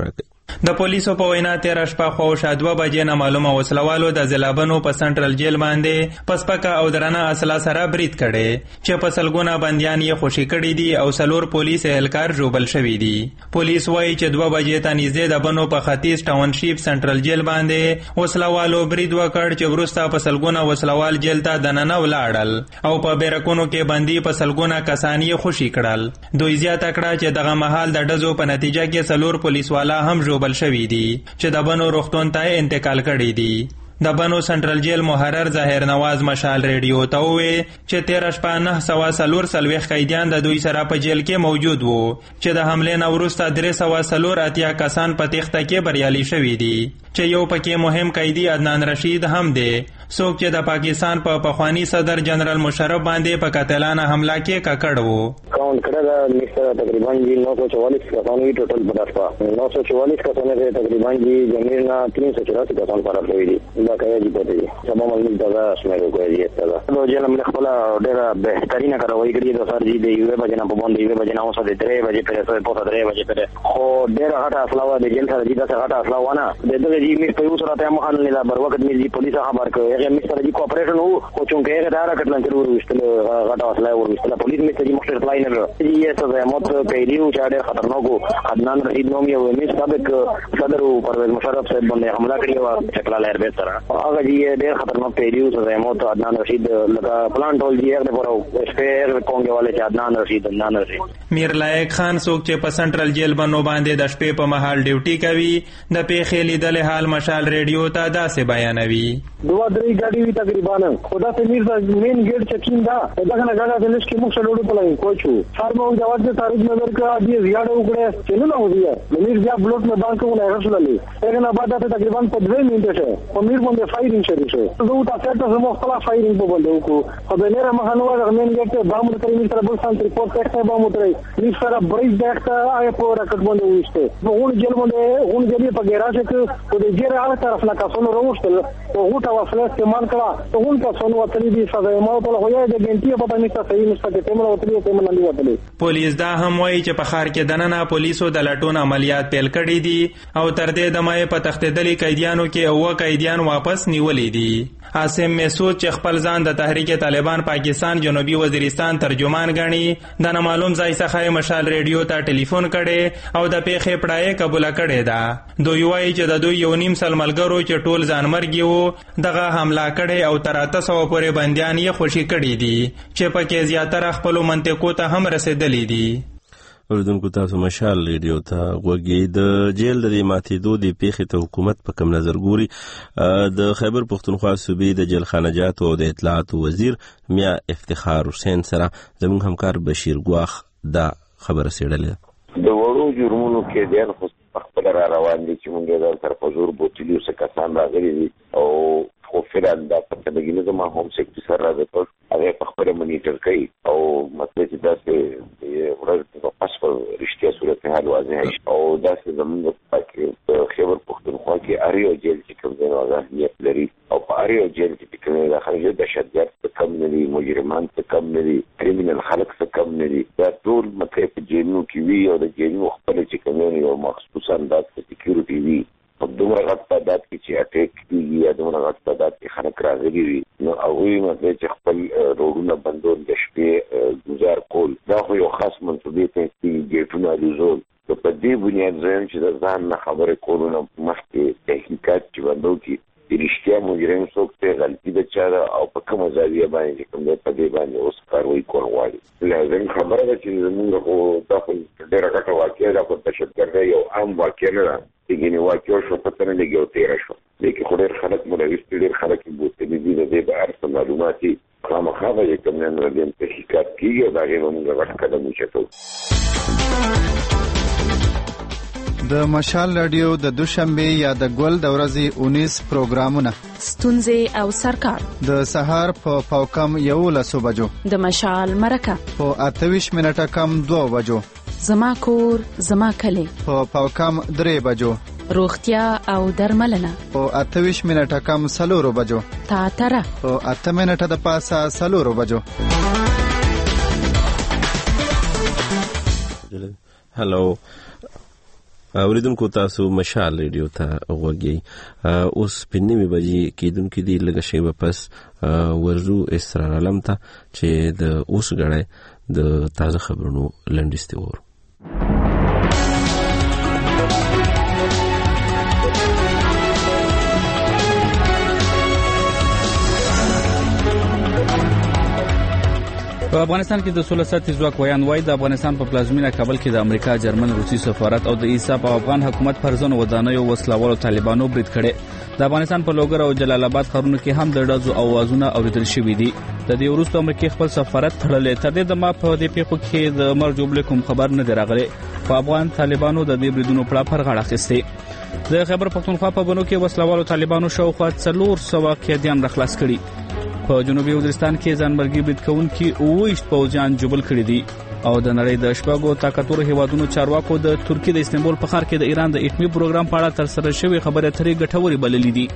د پولیسو په وینا تیر شپه خو شادوه بجې نه معلومه وسلوالو د ځلابنو په سنټرل جیل باندې پسپکه او درنه اصله سره برید کړي چې په سلګونه بندیان یې خوشي کړي دي او سلور پولیس اهلکار ژوبل شوي دي. پولیس وایي چې دوه بجې ته نږدې د بنو په ختیځ ټاونشیپ سنټرل جیل باندې وسلوالو برید وکړ چې وروسته په سلګونه وسلوال جیل ته دننه ولاړل او په بیرکونو کې بندي په سلګونه کسان یې خوشي کړل. دوی زیاته کړه چې دغه مهال د ډزو په نتیجه کې سلور پولیس والا هم ژوبل شوي دي چې د بنو روغتون ته انتقال کړي دي. د بنو سنټرل جیل محرر ظاهر نواز مشال ریډیو ته وویل چې تیر شپه نه سوا سلور سلويخ قیدیان د دوی سره په جیل کې موجود وو چې د حملې نه وروسته درې سوا سلور اتیا کسان په تیښته کې بریالي شوي دي چې یو پکې مهم قیدی عدنان رشید هم دی څوک چې د پاکستان په پخوانی صدر جنرال مشرف باندې په قاتلانه حمله کې ککړ وو. काउंट करा था मिस्टर तकरीबन जी नौ सौ चौवालीस कसानों की टोटल पदार्थ नौ सौ चौवालीस कसानों से तकरीबन जी जमीन ना तीन सौ चौरासी कसान पर हुई थी बाकाया जी पते तमाम मजलिस दादा स्मेल को जी दादा तो जेल में खला डेरा बेहतरीन कार्रवाई करी तो सर जी दे युवे बजना बबन दे युवे बजना उस दे तीन बजे पे सो पोसा तीन बजे पे खो डेरा हटा असलावा दे जेल सर जी दा हटा असलावा ना दे दे जी मिस पे उसरा ते महल नीला बर वक्त में जी पुलिस खबर को ये मिस्टर जी कोऑपरेशन हो को चुके के दारा कटलन जरूर इस्तले हटा असलावा और इस्तले पुलिस में जी मुख्तर लाइन ये सजा मौत कैदी चाड़े खतरनाक को अदनान रशीद नोमी हुए मिस सबक सदर परवेज मुशर्रफ साहब ने हमला किया चकला लहर बेहतर आगे जी ये देर खतरनाक कैदी सजा मौत अदनान रशीद लगा प्लांट होल जी ने पर स्पेयर कोंगे वाले अदनान रशीद अदनान रशीद میر لایق خان څوک چې په سنټرل جیل بنو باندې د شپې په مهال ډیوټي کوي د پیښې لیدل حال مشال ریډیو ته داسې بیانوي. دوه درې गाड़ी भी तकरीबन खुदा से मीर मेन गेट चेकिंग था दखना गाड़ा से लिस्ट के मुख से लोड पलाई कोचू सार में जवाब से तारिक नजर का आदि जियाडो उगड़े चलो ना हो गया मीर जा ब्लॉक में बैंक को ना रसला ली लेकिन बाद आते तकरीबन पंद्रह मिनट है और मीर बंदे फायरिंग शरीर से तो वो सेट से मुख्तला फायरिंग को बंदे को और मेरा महानवा मेन गेट पे बाम उतर मीर तरफ बल रिपोर्ट करते बाम उतरे मीर सारा ब्रिज देखता आए पूरा कट बंदे हुई वो उन जेल बंदे उन जेल पे गेरा से को दे जेरा आ तरफ ना का सोनो रोस्टल तो हुटा वसले इस्तेमाल करा तो उनका सोनो वतली भी सजा मौत له होया د ګنټي په باندې صحیح نسبت ته موږ وتلی ته موږ نه وتلی. پولیس دا هم وایي چې په ښار کې دننه پولیسو د لټون عملیات پیل کړي دي او تر دې دمه په تښتېدلي قیدیانو کې اوه قیدیان واپس نیولي دي. عاصم مسعود چې خپل ځان د تحریک طالبان پاکستان جنوبي وزیرستان ترجمان ګڼي د نامعلوم ځای څخه مشال ریډیو ته ټلیفون کړي او د پیښې پړای قبول کړي ده. دوی وایي چې د دوی یو نیم سل ملګرو چې ټول ځانمرګي وو دغه حمله کړي او تر اته سوه پورې بندیان یې خوشي کړي دي چې پکې زیاتره خپلو منطقو ته هم رسېدلي دي. اوریدونکو تاسو مشال ریډیو ته غوږی. د جیل د ماتېدو د پیښې ته حکومت په کم نظر ګوري. د خیبر پښتونخوا صوبې د جیل خانجاتو او د اطلاعاتو وزیر میا افتخار حسین سره زموږ همکار بشیر ګواخ دا خبره څېړلې. د وړو جرمونو کې ډېر خو خپل را روان دي چې موږ د تر حضور بوتلیو څخه کسان راغلي دي او خو فعلا دا په دغه نظام هم سکتي سره راځي هغه په خپل مونیټر کوي او مطلب چې دا چې ورځ په پاسپور رښتیا صورتحال واضح شي او دا چې زموږ په خیبر پښتونخوا کې اریو جیل چې کوم دی نو اهمیت لري او په اریو جیل کې کوم د خارجي دهشتګرد څخه کم نه دي مجرمان څخه کم نه دي کریمینل خلک څخه کم نه دي دا ټول مطلب په جیلونو کې وی او د جیلونو خپل چې کوم یو مخصوص انداز په سکیورټي وی په دومره غټ تعداد کې چې اټیک کېږي یا دومره غټ تعداد کې خلک راغلي وي نو هغوی مطلب چې خپل روډونه بندول د شپې ګزار کول دا خو یو خاص منصوبې ته کېږي ګیټونه الوزول نو په دې بنیاد زه یم چې د ځان نه خبرې کولو نه مخکې تحقیقات چې بندو کړي د رښتیا مجرم څوک دی غلطي د چا ده او په کومه زاویه باندې چې کوم دی په دې باندې اوس کاروایي کول غواړي. لازم خبره ده چې زموږ خو دا خو ډېره غټه واقعه ده خو دهشتګردي یو عام واقعه نه ده ګینه واقعو شو پته نه لګي او تیر شو لیکن خو ډېر خلک ملوث دي ډېر خلک بوتلي دي د دې په اړه معلوماتي خامخا به کوم نه ردیم تحقیقات کیږي او دا غي موږ غټ قدم وچتو. د مشال رادیو د دوشنبه یا د ګل د ورځې اونیس پروګرامونه ستونزې او سرکار د سهار په پاوکم یو لسو بجو د مشال مرکه په اتویش منټه کم دو بجو زما کور زما کلی په پاوکم درې بجو روغتیا او درملنه په اتویش منټه کم سلورو بجو تاتره په اته منټه د پاسه سلورو بجو. هلو اوریدونکو تاسو مشال ریډیو ته وګورئ. اوس په نیمه بجې کېدونکې دی، لږه شیبه پس ورزو اسرار عالم ته چې د اوس غړې د تازه خبرونو لنډیسته وره. په افغانستان کې د سولې ساتي ځواک ویان وای د افغانستان په پلازمینه کابل کې د امریکا، جرمن، روسي سفارت او د ایساپ او افغان حکومت فرزن ودانیو وسلوالو طالبانو برید کړي. د افغانستان په لوګر او جلال آباد ښارونو کې هم د ډزو اوازونه اوریدل شوې دي. د دې وروسته امریکا خپل سفارت تړلې. تر دې دمه په دې پیښو کې د مرګ جوړ کوم خبر نه دی راغلی. په افغان طالبانو د دې بریدونو په اړه غاړه اخیستې. د خیبر پختونخوا په بنو کې وسلوالو طالبانو شاوخوا څلور سوه قیدیان راخلاص کړي. په جنوبي وزیرستان کې ځانمرګي برید کوونکي اوویشت پوځیان جبل کړي دي او د نړۍ د شپږو طاقتور هیوادونو چارواکو د ترکیې د استنبول په ښار کې د ایران د اټومي پروګرام په اړه ترسره شوې خبرې اترې ګټورې بللې دي.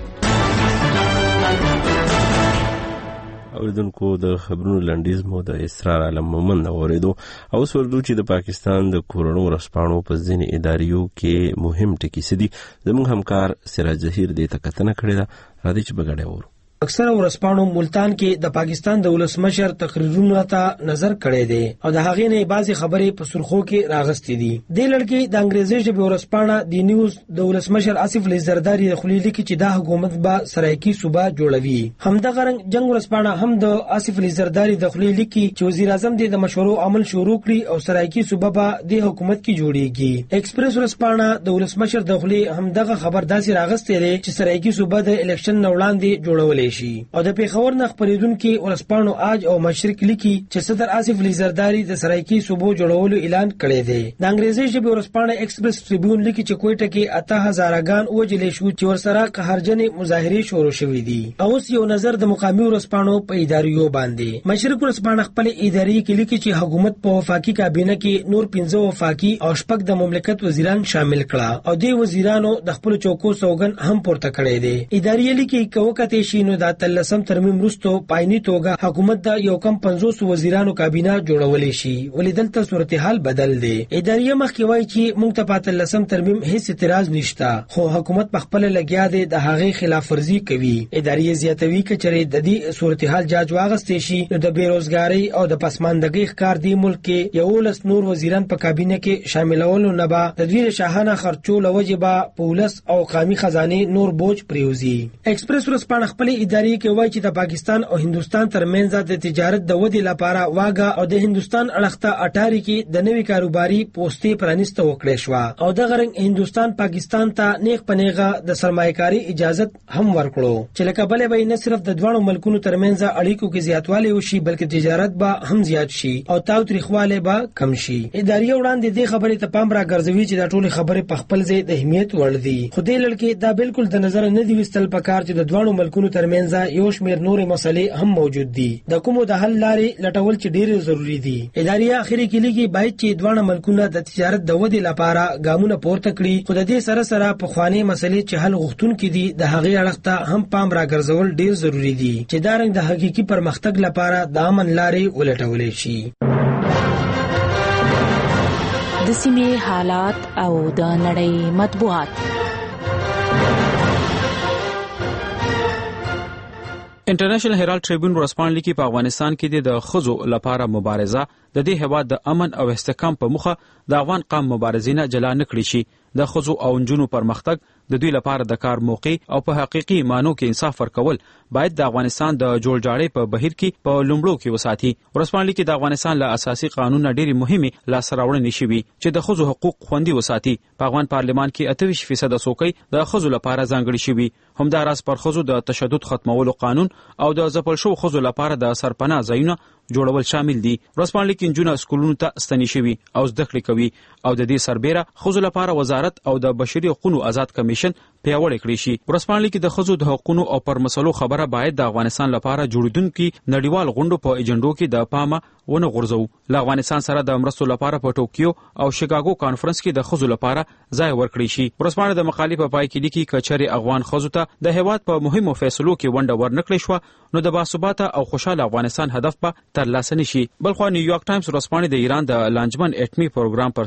اوریدونکو د خبرونو لنډیز مو د اسرار عالم مومن اوریدو. او سوردو چې د پاکستان د کورونو ورسپانو په ځینې اداریو کې مهم ټکي سدي. زموږ همکار سراج ظهیر دې ته کتنه کړې ده، راځي چې بغړې ورو. اکثر ورسپانو ملتان کې د پاکستان د ولسمشر تقریرونو ته نظر کړی دی او د هغې نه بعضی خبرې په سرخو کې راغستې دي. د لړکې د انګریزي ژبې ورسپانه د نیوز د ولسمشر آصف علي زرداری د خلیلی کې چې د حکومت به سرایکی صوبه جوړوي. همدغه رنګ جنگ ورسپانه هم د آصف علي زرداری د خلیلی کې چې وزیر اعظم د مشورو عمل شروع کړي او سرایکی صوبه به د حکومت کې جوړيږي. ایکسپریس ورسپانه د ولسمشر د خلی همدغه خبر داسې راغستې دی چې سرایکی صوبه د الیکشن وړاندې جوړولې شي. او د پیښور نه خبرېدونکو ورسپانو آج او مشرق لیکي چې صدر آصف علي زرداری د سرایکی صوبو جوړولو اعلان کړی دی. د انګریزي ژبې ورسپانه ایکسپریس ټریبیون لیکي چې کوټه کې اته هزارګان وجلې شو چې ورسره قهرجنې مظاهره شروع شوې دي. اوس یو نظر د مقامي ورسپانو په اداریو باندې. مشرق ورسپانه خپل اداري کې لیکي چې حکومت په وفاقي کابینه کې نور پنځه وفاقي او شپږ د مملکت وزیران شامل کړه او د وزیرانو د خپل چوکو سوګن هم پورته کړی دی. اداري لیکي کوکته شینو د تلسم ترمیم رستو پایني توګه حکومت د یو کم پنځوس وزیرانو کابینه جوړولې شي. ولیدلته صورتحال بدل دی. اداري مخکې وایي چې موږ ته په تلسم ترمیم هیڅ اعتراض نشته، خو حکومت په خپل لګیا دی د هغې خلاف ورزي کوي. اداري زیاتوي کچره د دې صورتحال جاج واغستې شي نو د بیروزګاری او د پسماندګۍ ښکار دی ملک کې یو لس نور وزیران په کابینه کې شاملولو نه به د دوی شاهانه خرچو لوجبه پولیس او قومي خزانه نور بوج پریوزي. ایکسپریس ورسپانه خپل اداري کې وایي چې د پاکستان او هندستان ترمنځ د تجارت د ودې لپاره واګه او د هندستان اړخته اټاری کې د نوي کاروباري پوسټې پرانیسته وکړې شو او د غرنګ هندستان پاکستان ته نیغ پنیغه د سرمایه‌کاري اجازه هم ورکړو چې لکه بلې به نه صرف د دوه ملکونو ترمنځ اړیکو کې زیاتوالی وشي بلکې تجارت به هم زیات شي او تاوتریخواله به کم شي. اداري وړاندې د خبرې ته پام راګرځوي چې د ټولې خبرې په خپل ځای د اهمیت وړ دي. خو دې لړکې دا بالکل د نظر نه دی وستل پکار چې د دوه ملکونو ترمنځ یو شمېر نورې مسلې هم موجود دي د کومو د حل لارې لټول چې ډېر ضروری دي. اداري اخري کې لیکي باید چې دوه ملکونه د تجارت د ودې لپاره ګامونه پورته کړي، خو د دې سره سره په خواني مسلې چې حل غوښتونکې دي د هغې اړخ ته هم پام راګرځول ډېر ضروری دي چې دا رنګ د حقيقي پرمختګ لپاره د امن لارې ولټولې شي. د سیمې حالات او د نړۍ مطبوعات. انټرنیشنل هیرالد ټریبیون ورسپانلی کې په افغانستان کې د خزو لپاره مبارزه د دې هواد د امن او استحکام په مخه د افغان قام مبارزینه جلا نکړي شي. د خزو او نجونو پرمختګ د دوی لپاره د کار موقع او په حقيقي مانو کې انصاف ورکول باید د افغانستان د جوړجاړي په بهیر کې په لومړو کې وساتي. ورسپانلی کې د افغانستان له اساسي قانون ډېری مهمه لاسراوړنې شوي چې د خزو حقوق خوندي وساتي. په افغان پارلمان کې اته ویشت فیصد څوکۍ د خزو لپاره ځانګړي شوي. همداراز پر خزو د تشدد ختمولو قانون او د ځپل شو خزو لپاره د سرپناه ځایونه جوړول شامل دي. ورسپانلی کې نجونه سکولونو ته ستنې شوي او زده کړې کوي او د دې سربېره خزو لپاره وزارت او د بشري حقوقو آزاد کمیشن پیاوړی کړی شي. ورسپانلی کې د خزو د حقوقو او پر مسلو خبره باید د افغانستان لپاره جوړیدونکو نړیوال غونډو په ایجنډو کې د پامه ونه غورځو. له افغانستان سره د مرستو لپاره په ټوکیو او شیکاګو کانفرنس کې د خزو لپاره ځای ورکړی شي. ورسپانله د مقالې په پای کې لیکي کچري افغان خزو ته د هیواد په مهمو فیصلو کې ونډه ورنکړې شو نو د باثباته او خوشاله افغانستان هدف به ترلاسه نشي. بلخو نیویارک ټایمز ورسپانله د ایران د لانجمن اټمی پروګرام پر سر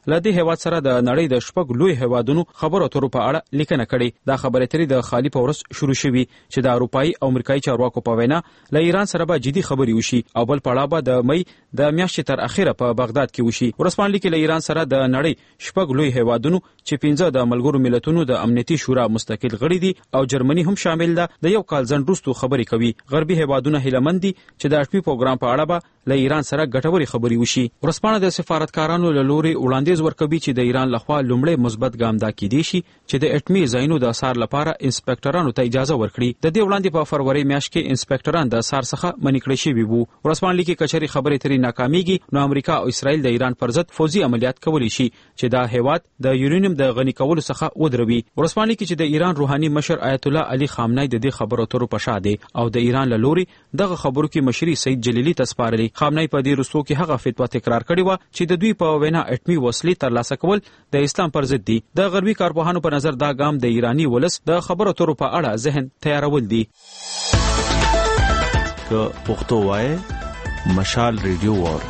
لدې هیواد سره د نړۍ د شپږ لوی هیوادونو خبرو اترو په اړه لیکنه کړې. دا خبرې اترې د خالی په ورځ شروع شوې چې د اروپایي او امریکایي چارواکو په وینا له ایران سره به جدي خبرې وشي او بل پړاو به د مئی د میاشتې تر اخره په بغداد کې وشي. ورسپانلی کې له ایران سره د نړۍ شپږ لوی هیوادونو چې پنځه د ملګرو ملتونو د امنیتي شورا مستقل غړي دي او جرمني هم شامل ده د یو کال ځنډ وروسته خبرې کوي. غربي هیوادونه هیلمند دي چې د اټومي پروګرام په اړه به له ایران سره ګټوري خبرې وشي. ورسپانه د سفارتکارانو له لوري وړاندیز ورکوي چې د ایران لخوا لومړی مثبت ګام دا کیدی شي چې د اټومي ځایونو د اثار لپاره انسپکټرانو ته اجازه ورکړي. د دې وړاندې په فروری میاشت کې انسپکټران د اثار څخه منع کړي شوي وو. ورسپانلی کې کچري خبرې ترې ناکامېږي نو امریکا او اسرائیل د ایران پر ضد فوزي عملیات کولی شي چې دا هیواد د یورانیم د غني کولو څخه ودروي. ورسپانلی کې چې د ایران روحاني مشر آیت الله علي خامنه‌ای د دې خبرو اترو په شا دی او د ایران له لوري دغه خبرو کې مشري سید جلیلی ته سپارلي. خامنه‌ای په دې وروستو کې هغه فتوا تکرار کړې و چې د دوی په وینا اټومي وسلې ترلاسه کول د اسلام پر ضد دي. د غربي کارپوهانو په نظر دا ګام د ایرانی ولس د خبرو اترو په اړه ذهن تیارول دي. که پښتو وای مشال ریډیو وار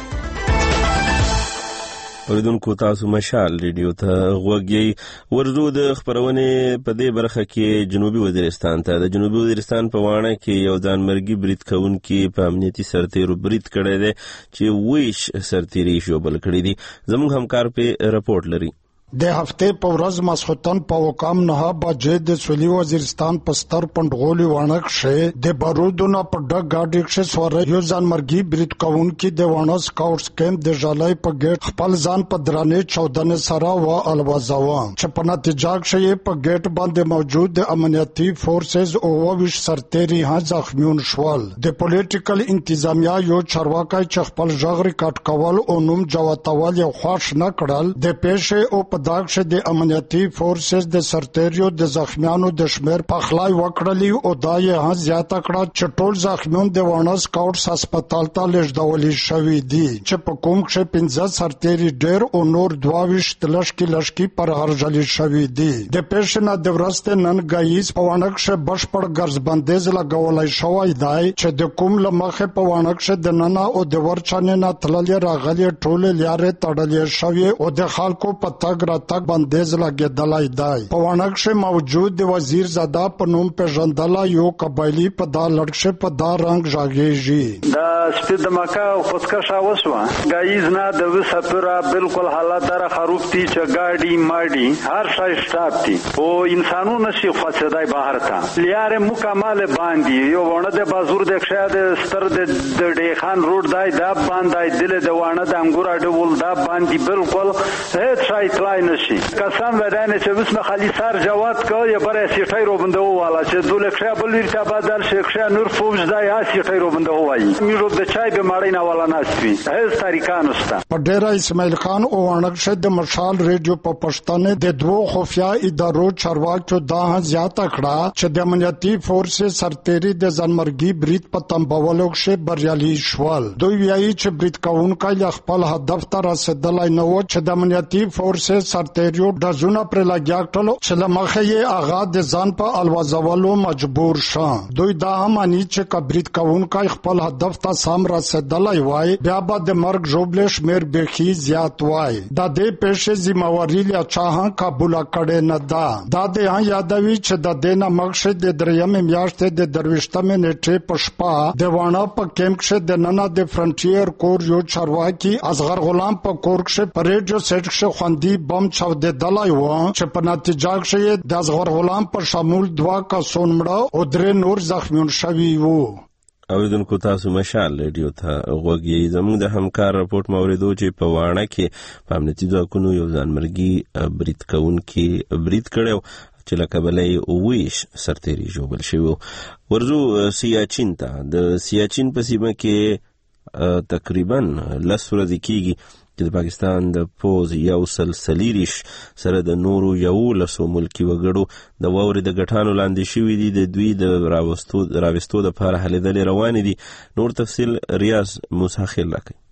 اوریدونکو تاسو مشال ریډیو ته غوږی. ورزو د خبرونه په دې برخه کې جنوبي وزیرستان ته د جنوبي وزیرستان په وانه کې یو ځانمرګي برید کوونکي په امنیتي سرتیرو برید کړی دی چې ویش سرتیري شوبل کړی دي. زموږ همکار په رپورټ لري. د هفته په ورځ ماسختن په وکام نه بجې د سولي وزیرستان په ستر پندغولي وانک شه د بارودونو په ډګ گاډي کې سوره یو ځان مرګي برید کوون کې د وانه سکاوټس کیمپ د جالای په ګټ خپل ځان په درانه چودنه سره و الوازوا چې په نتیجه کې په ګټ باندې موجود د امنیتي فورسز او ویش سرتيري ها زخمیون شول. د پولیټیکل انتظامیه یو چارواکي چې خپل ژغري کټ کول او نوم جواتول یو خوښ نه کړل د پېښې او په داغشه د امنیتي فورسز د سرتیریو د زخمیانو د شمیر په خلای وکړلی او دای ها زیاته کړه چې ټول زخمیون د وانه سکاوټس هسپتال ته لږدولي شوی دي چې په کوم کې پنځه سرتیری ډیر او نور دواویش تلشکی لشکی پر هرجلی شوی دي. د پېښنه د ورسته نن غایز په وانه کې بشپړ ګرځبندیز لګولای شوی دی چې د کوم لمخه په وانه کې د ننا او د ورچانه نه تللی راغلی ټول لارې تړلې شوی او د خلکو په تګ تک بندیز لګیدلای دی. په وانکشه موجود د وزیر زاده په نوم پیژندل یو قبایلی په دا لړکشه په دا رنگ ژاګیږي. دا سپید مکه او خودکشه وسوه غایز نه د وسپرا بالکل حالت در خروفتی چې گاډي ماډي هر شای سٹاپ دي او انسانو نشي فسادای بهر تا لیار مکمل باندې یو ونه د بازور د ښه د ستر د ډې خان روډ دای دا باندې دل د وانه د انګور اډول دا باندې بالکل هیڅ شای تلای نشي. قسم ودانه چې بسم خالی سر جواد کو یا برای سیټای رو بنده والا چې دوله ښه بل ورته بدل شي ښه نور فوج دای سیټای رو بنده وای میرو د چای به ماړی نه والا ناشوي هیڅ طریقانو ستا. په ډیر اسماعیل خان او وانکشه د مشال ریډیو په پښتنه د دوه خفیا ادارو چارواکو دا زیاته کړه چې د امنیتي فورسز سرتيري د ځانمرګي برید په تنبولو کې بریالي شول. دوی وایي چې برید کوونکي خپل هدف ته رسیدلای نه و چې د امنیتي فورسز سرتیریو دزونه پر لګیاټلو چې لمخه یې اغا د ځان په الوازولو مجبور شو. دوی دا مانی چې کبرید کوونکي خپل هدف ته سم رسیدلای وای بیا به د مرګ جوړل شمیر بخي زیات وای. د دې پېښې ذمہواری لا چاهه قبول کړي نه ده. دا د یادوي چې د دینه مقصد د دریم میاشتې د درويشتمه نیټه په شپه د وانه په کیمپ کې د ننا د فرنټیر کور یو چارواکي اصغر غلام په کور کې پریډو سیټ کې خوندي بم چاود دلای و چې په نتیجه کې د اصغر غلام په شمول دوا کسان مړه او درې نور زخمیون شوي وو. اوریدونکو تاسو مشال ریډیو ته غوږی. زموږ د همکار رپورټ موریدو چې په وانه کې په امنیتي ځواکونو یو ځانمرګي برید کوونکي برید کړو چې له کبلې ویش سرتیري جوړل شوی. ورزو سیاچین ته د سیاچین په سیمه کې تقریبا لس ورځې کېږي چې د پاکستان د پوز یو سلسلیریش سره د نورو یو لسو ملکی وګړو د واوري د غټانو لاندې شوی دي د دوی د راوستو راوستو د لپاره هلې دلې روان دي. نور تفصیل ریاض موسی خیل راکړي.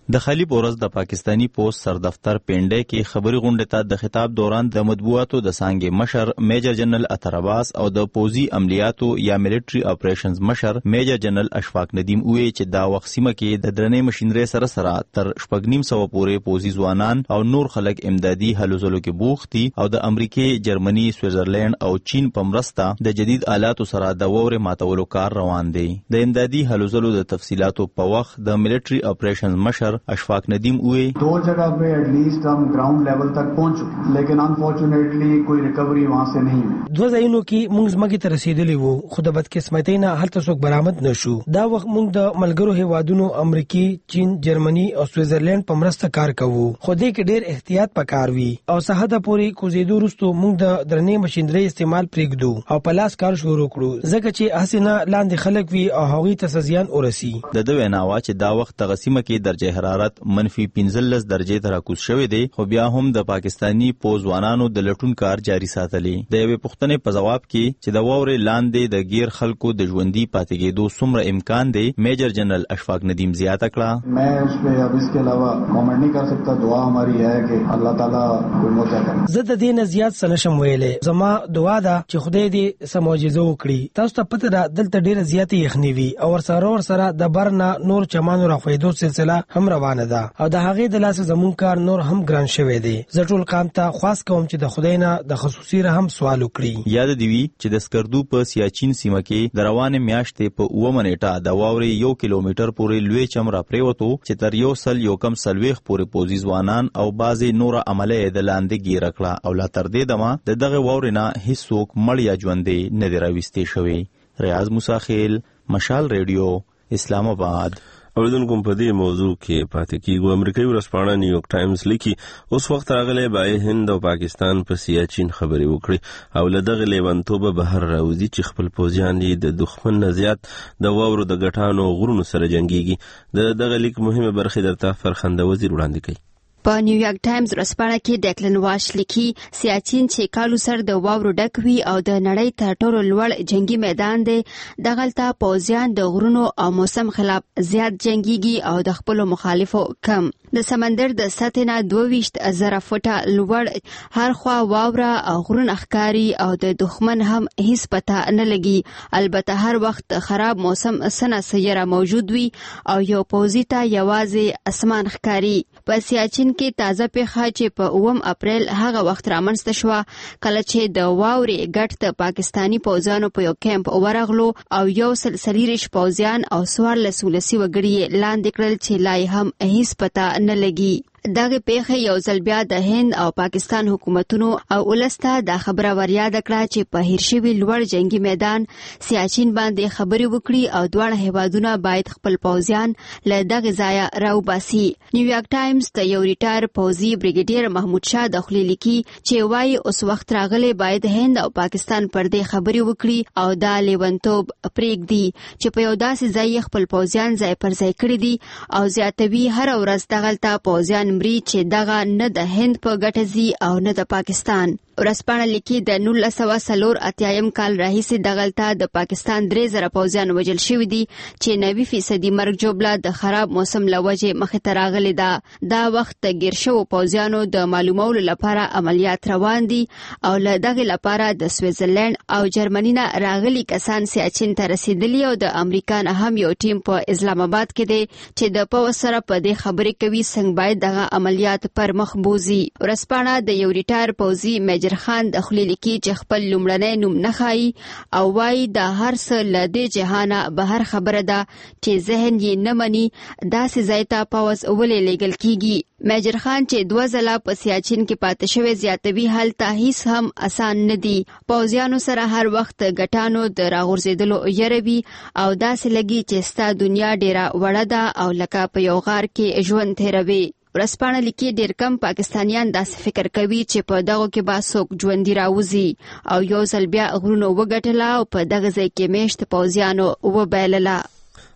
د خالی پورز د پاکستانی پوسټ سر دفتر پینډه کې خبري غونډه ته د خطاب دوران د مطبوعاتو د سانګې مشر میجر جنرال اطهر عباس او د پوزي عملیاتو یا ملټري اپریشنز مشر میجر جنرال اشفاق ندیم وی چې دا وخت سیمه کې د درنې ماشينري سره سره تر شپږ نیم سو پورې پوزي ځوانان او نور خلک امدادي هلو ځلو کې بوختي او د امریکای، جرمني، سویټزرلند او چین په مرسته د جدید آلاتو سره د ووري ماتولو کار روان دی. د امدادي هلو ځلو د تفصيلاتو په وخت د ملټري اپریشنز مشر اشفاق ندیم ہوئے دو جگہ پہ ایٹ لیسٹ ہم گراؤنڈ لیول تک پہنچ چکے لیکن انفارچونیٹلی کوئی ریکوری وہاں سے نہیں ہوئی. دوه ځایونو کې موږ ځمکې ته رسیدلی وو خو د بدقسمتۍ نه هلته څوک برآمد نشو. دا وخت موږ د ملګرو هیوادونو امریکای، چین، جرمني او سویټزرلند په مرسته کار کوو خو دې کې ډېر احتیاط پکار وي او ساحته پورې کوزیدو وروسته موږ د درنې ماشينري استعمال پرېږدو او په لاس کار شروع کړو ځکه چې حسینه لاندې خلک وي او هغوی ته سزیان ورسي. د دوه ویناوه چې دا وخت تقسیمه کې درجه حرارت منفي پنځلس درجې ته راکوز شوی دی خو بیا هم د پاکستانی پوځوانانو د لټون کار جاري ساتلی. د یوې پوښتنې په جواب کې چې د واورې لاندې د غیر خلکو د ژوندۍ پاتې کېدو څومره امکان دی میجر جنرل اشفاق ندیم زیاته کړه میں اس پہ اب اس کے علاوه کومنٹ نہیں کر سکتا. دعا ہماری ہے کہ اللہ تعالی کوئی موقع کرے. زه د دې نه زیات څه نشم ویلی. زما دعا ده چې خدای دې څه معجزه وکړي. تاسو ته پته ده دلته ډېره زیاتې یخني وي او ورسره ورسره د بر نه نور چمانو راخوېدو سلسله هم روانه ده او د هغې د لاسه زمون کار نور هم ګران شوی دی. زه ټول قام ته خواست کوم چې د خدای نه د خصوصي رحم سوال وکړي. یاد دی وی چې د سکردو په سیاچین سیمه کې د روانې میاشتې په اووه نیټه د واورې یو کیلومتر پورې لوی چم را پریوتو چې تر یو سل یو کم سلويخ پورې پوزي ځوانان او بعضې نور عمله د لاندې ګیر کړه او لا تر دې دمه د دغه واورې نه هیڅوک مړ یا ژوندې نه دی راوستي شوی. ریاض موسی خیل، مشال ریډیو، اسلام آباد. اوریدونکو په دې موضوع کې پاتې کیږو. امریکایي ورځپاڼه نیویارک ټایمز لیکي اوس وخت راغلی به هند او پاکستان په سیاچین خبرې وکړي او له دغه لیونتوبه بهر راوځي چې خپل پوځیان یې د دښمن نه زیات د واورو د ګټانو غرونو سره جنګیږي. د دغه لیک مهمه برخه درته فرخنده وزیر وړاندې کوي. په نیویارک ټایمز ورځپاڼه کې ډیکلن واش لیکي سیاچین چې کالو سر د واورو ډک وي او د نړۍ تر ټولو لوړ جنگي میدان دی دغلته پوځیان د غرونو او موسم خلاف زیات جنگيږي او د خپل مخالفو کم. د سمندر د سطح نه دوه ویشت زره فوټه لوړ هر خوا واوره او غرونه ښکاري او د دښمن هم هیڅ پته نه لګي. البته هر وخت خراب موسم سنه سیاره موجود وي او یو پوځي ته یوازې اسمان ښکاري. په سیاچین کې تازه پیښه چې په اووم اپریل هغه وخت رامنځته شوه کله چې د واورې ګټ د پاکستانی پوځیانو په یو کیمپ ورغلو او یو سل څلېرویشت پوځیان او څوارلس ولسي وګړي لاندې کړل چې لا یې هم هیڅ پته نه لګي. دغه پیښه یو ځل بیا د هند او پاکستان حکومتونو او ولسته د خبره وریاد کړه چې په هیر شوي لوړ جنگي میدان سیاچین باندې خبرې وکړي او دواړه هیوادونه باید خپل پوځیان له دغه ځایه راوباسي. نیویارک ټایمز ته یو ریټایر پوځي بریګیډیر محمود شاه دخلي لیکي چې وایي اوس وخت راغلی باید هند او پاکستان پر دې خبرې وکړي او دا لیونتوب پرېږدي چې په یو داسې ځای خپل پوځیان ځای پر ځای کړي دي او زیاتوي هر ورځ دغلته پوځیان مري چې دغه نه د هند په ګټه ځي او نه د پاکستان. ورځپاڼه لیکي د نولس سوه څلور اتیایم کال راهیسې دغلته د پاکستان درې زره پوځیان وژل شوي دي چې نوي فیصدي مرګ جوړه د خراب موسم له وجې مخې ته راغلې ده. دا وخت د ګیر شوو پوځیانو د معلومولو لپاره عملیات روان دي او له دغې لپاره د سویټزرلند او جرمني نه راغلي کسان سیاچین ته رسیدلي او د امریکا نه هم یو ټیم په اسلام آباد کې دی چې د پوځ سره په دې خبرې کوي څنګه باید دغه عملیات پر مخ بوزي. ورځپاڼه د یو ریټایر پوځي میجر خان د خلی لیکي چې خپل لومړنی نوم نه ښایي او وایي دا هر څه له دې جهانه بهر خبره ده چې ذهن یې نه مني داسې ځای ته پوځ ولې لیږل کیږي. میجر خان چې دوه ځله په سیاچین کې پاتې شوی زیاتوي هلته هیڅ هم اسان نه دي. پوځیانو سره هر وخت ګټانو د راغورځېدلو یره وي او داسې لګي چې ستا دنیا ډیره وړه ده او لکه په یو غار کې ژوند تېروي. ورځپاڼه لیکي ډېر کم پاکستانیان داسې فکر کوي چې په دغو کې به څوک ژوندي راوځي او یو ځل بیا غرونو وګټله او په دغه ځای کې میشت پوځیانو وبایلله.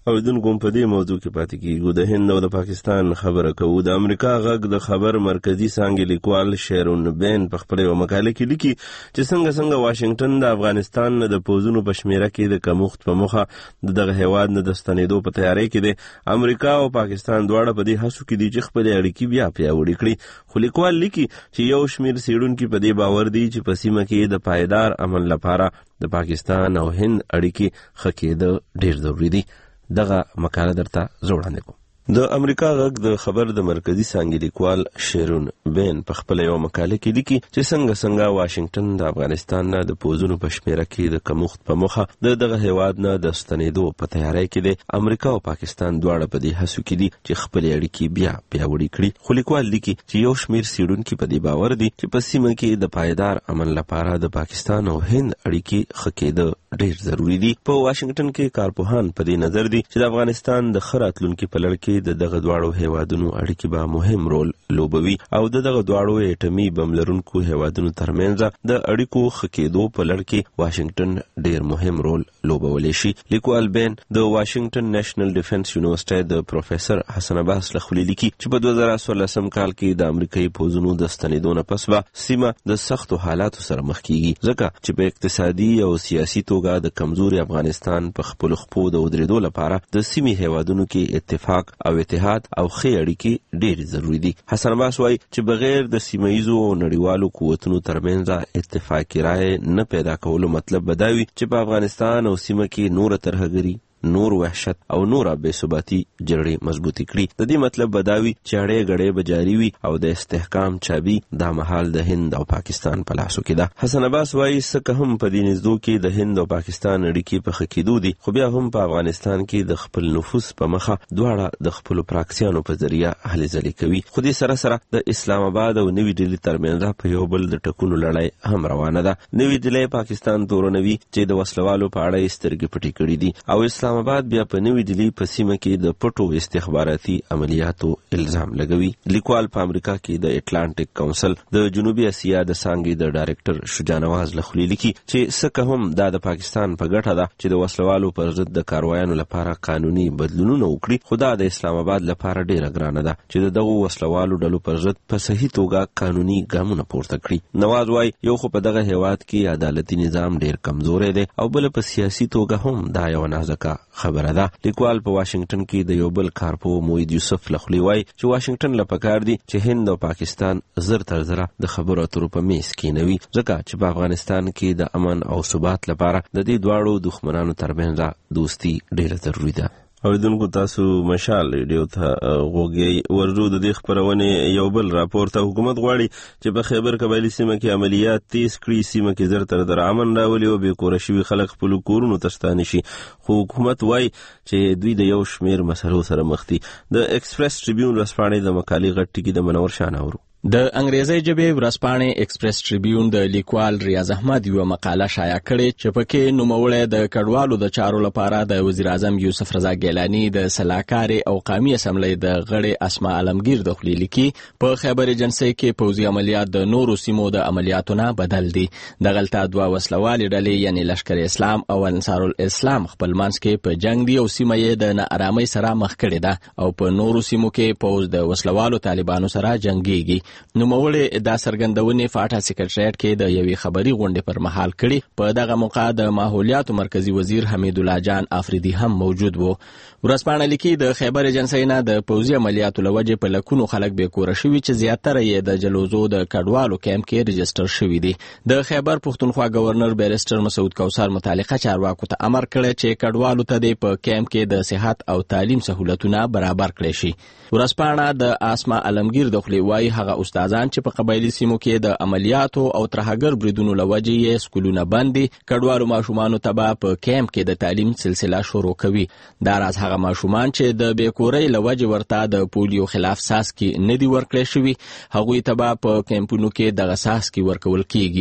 اوریدونکو په دې موضوع کې پاتې کیږو. د هند او د پاکستان خبره کوو. د امریکا غږ د خبر مرکزی څانګې لیکوال شیرون بین په خپل یو مقاله کې لیکي چې څنګه څنګه واشنگټن د افغانستان نه د پوځونو په شمیره کې د کمښت په مخه د دغه هیواد نه د ستنېدو په تیاری کې دی. امریکا او پاکستان دواړه په دې هڅو کې دي چې خپل اړیکې بیا پیاوړې کړي. خو لیکوال لیکي چې یو شمیر څېړونکي په دې باور دي چې په سیمه کې د پایدار امن لپاره د پاکستان او هند اړیکې ښه کېدل ډېر ضروري دي. دغه مقاله درته زه وړاندې کوم. د امریکا غږ د خبر د مرکزی څانګې لیکوال شیرون بین په خپل یو مقاله کې لیکي چې څنګه څنګه واشنگټن د افغانستان نه د پوځونو په شمیره کې د کمښت په مخه د دغه هیواد نه د ستنېدو په تیاری کې دی. امریکا او پاکستان دواړه په دې هڅو کې دي چې خپل اړیکې بیا پیاوړې کړي. خو لیکوال لیکي چې یو شمیر څېړونکي په دې باور دي چې په سیمه کې د پایدار امن لپاره د پاکستان او هند اړیکې ښه کېدل ډېر ضروري دي. په واشنگټن کې کارپوهان په دې نظر دي چې د افغانستان د ښه راتلونکي په لړ کې د دغه دواړو هیوادونو اړیکې به مهم رول لوبوي او د دغه دواړو اټومي بم لرونکو هیوادونو ترمنځ د اړیکو ښه کېدو په لړ کې واشنگټن ډېر مهم رول لوبولی شي. لیکوال بین د واشنگټن نیشنل ډیفنس یونیورسيټي د پروفیسور حسن عباس لخولي لیکي چې په دوه زره څوارلسم کال کې د امریکایي پوځونو د ستنېدو نه پس به سیمه د سختو حالاتو سره مخ کیږي ځکه چې په اقتصادي او سیاسي توګه د کمزوري افغانستان په خپل خپو د ودرېدو لپاره د سیمې هیوادونو کې اتفاق او اتحاد او ښې اړیکې ډېرې ضروري دي. حسن عباس وایي چې بغیر د سیمه ییزو او نړیوالو قوتونو ترمنځ اتفاقي رایې نه پیدا کولو مطلب به دا وي چې په افغانستان او سیمه کې نوره ترهګري، نور وحشت او نور بے ثباتی جړې مضبوطی کړي. د دې مطلب بداوی چې اړې غړې به جاری وي او د استحکام چابي د مهال د هند او پاکستان په لاسو کې ده. حسن عباس وایي څه هم په دې نږدو کې د هند او پاکستان اړیکې په ښه کېدو دي خو بیا هم په افغانستان کې د خپل نفوذ په مخه دواړه د خپلو پراکسیانو په ذریعه هلې ځلې کوي. خو دې سره سره د اسلام آباد او نوي ډیلي ترمنځ په یو بل د ټکونو لړۍ هم روانه ده. نوي ډیلي پاکستان تورنوي چې د وسلوالو په اړه سترګې پټې کړې دي او اسلام آباد بیا په نوي ډیلي په سیمه کې د پټو استخباراتي عملیاتو الزام لګوي. لیکوال په امریکا کې د اټلانټیک کونسل د جنوبي اسیا د څانګې د ډایرکټر شجاع نواز لخولي لیکي چې څه هم دا د پاکستان په ګټه ده چې د وسلوالو پر ضد د کاروایانو لپاره قانوني بدلونونه وکړي خو دا د اسلام آباد لپاره ډیره ګرانه ده چې دغه وسلوالو ډلو پر ضد په صحیح توګه قانوني ګامونه پورته کړي. نواز وايي یو خو په دغه هیواد کې عدالتي نظام ډیر کمزوري دی او بل په سیاسي توګه هم دا یو نازکه خبره ده. لیکوال په واشنگټن کې د یو بل کارپو موید یوسف لخولي وايي چې واشنگټن له پکار دي چې هند او پاکستان زر تر زره د خبرو اترو په میز کېنوي ځکه چې په افغانستان کې د امن او ثبات لپاره د دې دواړو دښمنانو ترمنځ دوستي ډیره ضروري ده. اوریدونکو تاسو مشال ریډیو ته غوږی ورجو د دې خبرونې یو بل راپور ته حکومت غواړي چې په خیبر قبایلي سیمه کې عملیات تیز کړي سیمه کې زر تر در امن راولي او بې کوره شوي خلک خپلو کورونو ته ستانه شي. خو حکومت وایي چې دوی د یو شمیر مسلو سره مخ دي. د ایکسپریس ټریبیون ورځپاڼې د مقالې غټ ټکي د منور شاه اورو. د انګریزي ژبې ورځپاڼې ایکسپریس ټریبیون د لیکوال ریاض احمد یو مقاله شایع کړې چې پکې نوموړی د کډوالو د چارو لپاره د وزیر اعظم یوسف رضا ګیلانی د سلاکار او قومي اسمبلی د غړي اسماء عالمگیر د خپل لیکي په خیبر ایجنسی کې پوځي عملیات د نورو سیمو د عملیاتونو بدل دي. دغلطه دوه وسلوال ډلې یعنی لشکر اسلام او انصار الاسلام خپل منځ کې په جنگ دي او سیمه یې د ناارامۍ سره مخ کړې ده او په نورو سیمو کې پوځ د وسلوالو طالبانو سره جنگيږي. نوموړی دا څرګندونې فاټا سیکریټریټ کې د یوې خبري غونډې پر مهال کړي. په دغه موقع د ماحولیاتو مرکزی وزیر حمید الله جان افریدي هم موجود وو. ورځپاڼه لیکي د خیبر ایجنسی نه د پوځي عملیاتو لوجې په لکونو خلک بې کوره شوي چې زیاتره یې د جلوزو د کډوالو کیمپ کې رجسټر شوي دي. د خیبر پښتونخوا گورنر بیرسټر مسعود کوثر متعلقه چارواکو ته امر کړی چې کډوالو ته د په کیمپ کې د صحت او تعلیم سہولتونه برابر کړي شي. ورځپاڼه د اسماء عالمگیر د خپل وای هغه استادان چې په قبایلی سیمو کې د عملیاتو او ترهګر بریدونو لوجې یې سکولونه بندي کډوالو ماشومان ته په کیمپ کې د تعلیم سلسله شروع کوي. دا راز هغه ماشومان چې د بیکورۍ لوجې ورته د پولیو خلاف ساسکي نه دی ورکړی شوی هغوی ته په کیمپونو کې د غساسکي ورکول کیږي.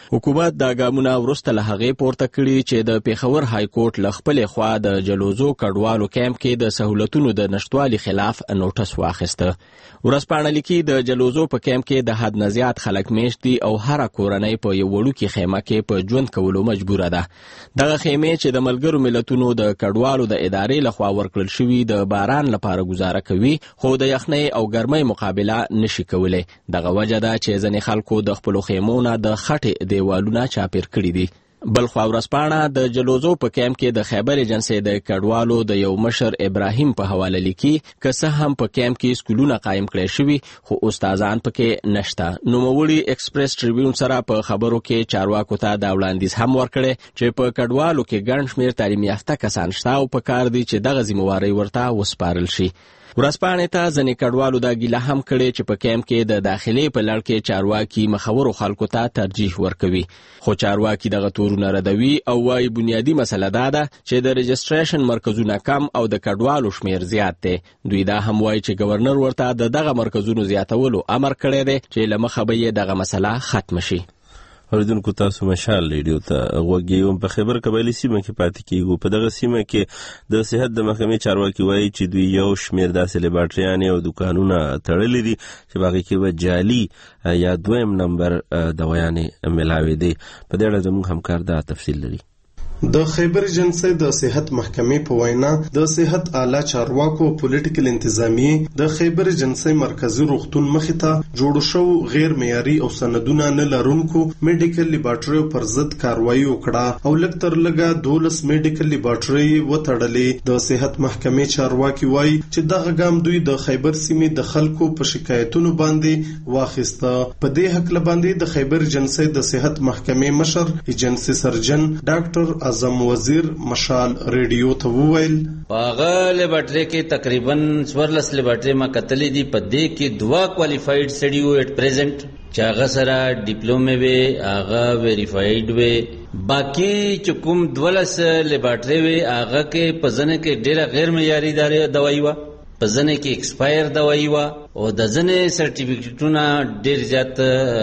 حکومت دا ګامونه وروسته له هغې پورته کړي چې د پیښور های کورټ له خپلې خوا د جلوزو کډوالو کیمپ کې د سهولتونو د نشتوالي خلاف نوټس واخیسته. ورځپاڼه لیکي د جلوزو په کیمپ کې د حد نه زیات خلک میشت دي او هره کورنۍ په یو وړوکي خیمه کې په ژوند کولو مجبوره ده. دغه خیمې چې د ملګرو ملتونو د کډوالو د ادارې لخوا ورکړل شوي د باران لپاره گزاره کوي، خو د یخنۍ او ګرمۍ مقابله نشي کولی. دغه وجه ده چې ځینې خلکو د خپلو خیمو نه د خټې دیوالونه چاپیر کړي دي. بلخوا ورځپاڼه د جلوزو په کیمپ کې د خیبر ایجنسۍ د کډوالو د یو مشر ابراهیم په حواله لیکي که څه هم په کیمپ کې سکولونه قایم کړی شوي خو استادان پکې نشته. نوموړي ایکسپریس ټریبیون سره په خبرو کې چارواکو ته دا وړاندیز هم ورکړی چې په کډوالو کې ګڼ شمېر تعلیم یافته کسان شته او په کار دي چې دغه ذمهوارۍ ورته وسپارل شي. ورځپاڼې ته ځینې کډوالو دا ګیله هم کړې چې په کیمپ کې د داخلي په لړ کې چارواکي مخورو خلکو ته ترجیح ورکوي، خو چارواکي دغه تورونه ردوي او وايي بنیادی مسله دا ده چې د رجسټریشن مرکزونه کم او د کډوالو شمیر زیات دی. دوی دا هم وايي چې گورنر ورته د دغه مرکزونو زیاتولو امر کړی دی چې له مخه به یې دغه مسله ختم شي. اوریدونکو تاسو مشال ریډیو ته غوږ یو. په خیبر قبایلي سیمه کې پاتې کیږو. په دغه سیمه کې د صحت د محکمې چارواکي وایي چې دوی یو شمیر داسې لیبارټریانې او دوکانونه تړلي دي چې په هغې کې به جعلي یا دویم نمبر دوایانې ملاوي دي. په دې اړه زموږ همکار دا تفصیل لري. د خیبر ایجنسۍ د صحت محکمې په وینا د صحت اعلی چارواکو پولیټیکل انتظامیه د خیبر ایجنسۍ مرکزی روغتون مخې ته جوړ شو غیر معیاري او سندونه نه لرونکو میډیکل لیبارټریو پر ضد کاروایی وکړه او لږ تر لږه دولس میډیکل لیبارټري وتړلې. د صحت محکمې چارواکي وایي چې دغه ګام دوی د خیبر سیمې د خلکو په شکایتونو باندې واخیسته. په دې حق باندې د خیبر ایجنسۍ د صحت محکمې مشر ایجنسي سرجن ډاکټر اعظم وزیر مشال ریډیو ته وویل هغه لیبارټري کې تقریبا څوارلس لیبارټري ما کتلې دي. په دې کې دوا کوالیفاید سړي وو اټ پریزنٹ چې هغه سره ډیپلومه وي هغه ویریفاید وي. باقی چې کوم دولس لیبارټري وي هغه کې په ځنه کې ډیره غیر معیاري دوايي وه، په ځنه کې ایکسپایر دوايي وه او د ځنه سرټیفیکیټونه ډیر زیات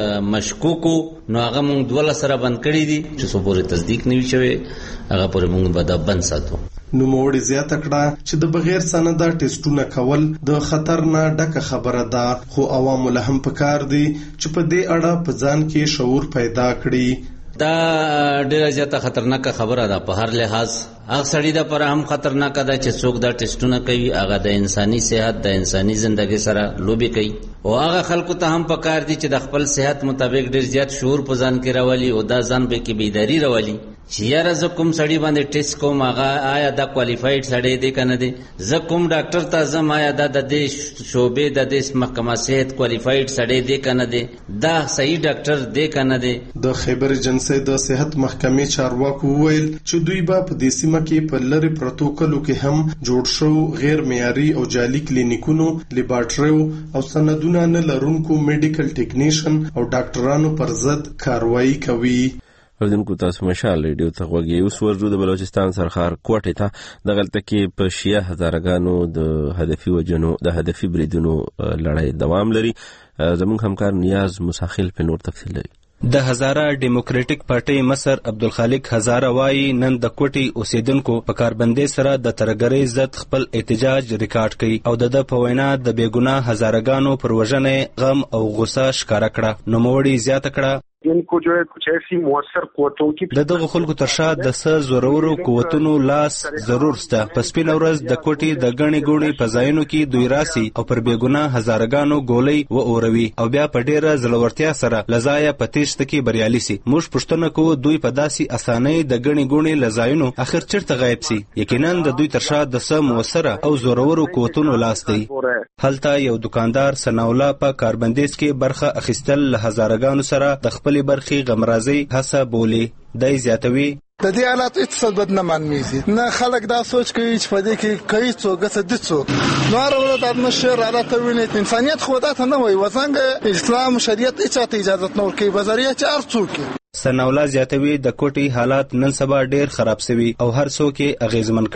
مشکوکو. نو هغه موږ دوله سره بند کړي دي چې څو پورې تصدیق نه وي شوی هغه پورې موږ به دا بند ساتو. نوموړي زیاته کړه چې د بغیر سنده ټیسټونه کول د خطر نه ډکه خبره ده، خو عوامو له هم پکار دي چې په دې اړه په ځان کې شعور پیدا کړي. دا ډیره زیاته خطرناکه خبره ده په هر لحاظ. هغه سړی د پر هم خطرناکه ده چې څوک دا ټیسټونه کوي هغه د انساني صحت د انساني ژوندۍ سره لوبي کوي او هغه خلکو ته هم پکار دي چې د خپل صحت مطابق ډیر زیات شعور په ځان کې راولي او دا ځان به کې بیداری راولي چې یاره زه کوم سړی باندې ټیسټ کوم هغه آیا دا کوالیفاید سړی دی که نه دی، زه کوم ډاکټر ته ځم آیا دا د دې شعبې د دې محکمه صحت کوالیفاید سړی دی که نه دی، دا صحیح ډاکټر دی که نه دی. د خیبر ایجنسۍ د صحت محکمې چارواکو وویل چې دوی به په دې سیمه کې په لرې پرتو کلو کې هم جوړ شو غیر معیاري او جعلي کلینیکونو، لیبارټریو او سندونه نه لرونکو میډیکل ټیکنیشن او ډاکټرانو پر ضد کاروایی کوي. اوریدونکو تاسو مشال ریډیو ته غوږ یې. اوس ورځو د بلوچستان سرخار کوټې ته دغلته کې په شیعه هزارګانو د هدفي وجنو د هدفي بریدونو لړۍ دوام لري. زموږ همکار نیاز مساخل په نور تفصیل لري. د هزاره ډیموکراټیک پارټي مشر عبدالخالق هزاره وایي نن د کوټي اوسیدونکو په کاربندۍ سره د ترګرۍ ضد خپل احتجاج ریکارډ کړي او د په وینا د بیګناه هزارګانو پر وژنې غم او غوسه ښکاره کړه. نوموړي زیاته کړه इनको जो है कुछ ऐसी मुअस्सर قوتوں کی د دغه خلکو تر شا د څه زورورو قوتونو لاس ضرور سته. په سپینه ورځ د کوټي د غني ګونی په ځایونو کې دوی راسي او پر بیګناه هزارګانو ګولۍ و اوروي او بیا په ډیره زلورتیا سره لزایا پتیشت کې بریالي سي. موږ پښتنه کو دوی په داسي اسانۍ د غني ګونی لزایونو اخر چرته غایب سي. یقینا د دوی تر شا د څه موثره او زورورو قوتونو لاس دی. هلته یو دکاندار سناولا په کاربندیز کې برخه اخیستل له هزارګانو سره د خپل برخي غمرازي هڅه بولي. دای زیاتوي د دې حالات هیڅ بد نه مانمیږي، نه خلک دا سوچ کوي چې په دې کې کوي څوک څه دي څوک نو هر د مشر حالات ویني. انسانيت خو دا نه وای وزنګ اسلام شریعت هیڅ ته اجازه نه ورکوي بازاریه چې هر څوک. سناولا زیاتوي د کوټي حالات نن سبا ډیر خراب شوي او هر څوک یې اغیزمن کړي.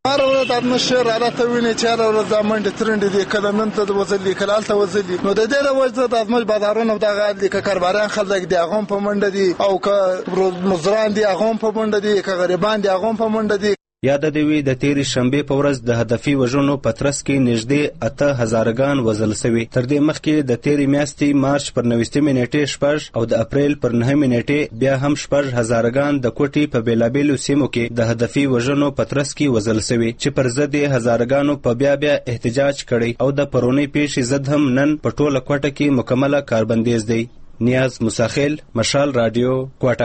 هر ورځ اتموسفیر راته ویني چې هر ورځ د منډې ترنډې دي کله نن ته وځلي کله هلته وځلي نو د دې د وجه د ازمج بازارونو دغه دي که کارباران خلک دي هغه په منډه دي او که مزدوران دي هغه په منډه دي که غریبان دي هغه په منډه دي. یاد دی وی د تیرې شنبې په ورځ د هدفي وژنو په ترڅ کې نږدې اته هزارګان وژل شوي. تر دې مخکې د تیرې میاشتې مارچ پر نویستمې نیټې شپږ او د اپریل پر نهمې نیټې بیا هم شپږ هزارګان د کوټې په بیلابیلو سیمو کې د هدفي وژنو په ترڅ کې وژل شوي چې پر ضد یې هزارګانو په بیا بیا احتجاج کړی او د پرونۍ پیښې ضد هم نن په ټوله کوټه کې مکمله کاربندیز دی. نیاز مساخیل، مشال رادیو،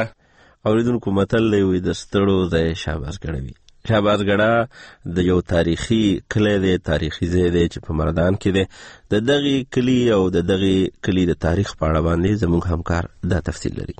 کوټه. اوریدونکو متل دی وی د ستړو ځای شاباس ګڼوي. شهبازګړه د یو تاریخي کلی دی، تاریخي ځای دی چې په مردان کې دی. د دغې کلی او د دغې کلی د تاریخ په اړه باندې زموږ همکار دا تفصیل لري.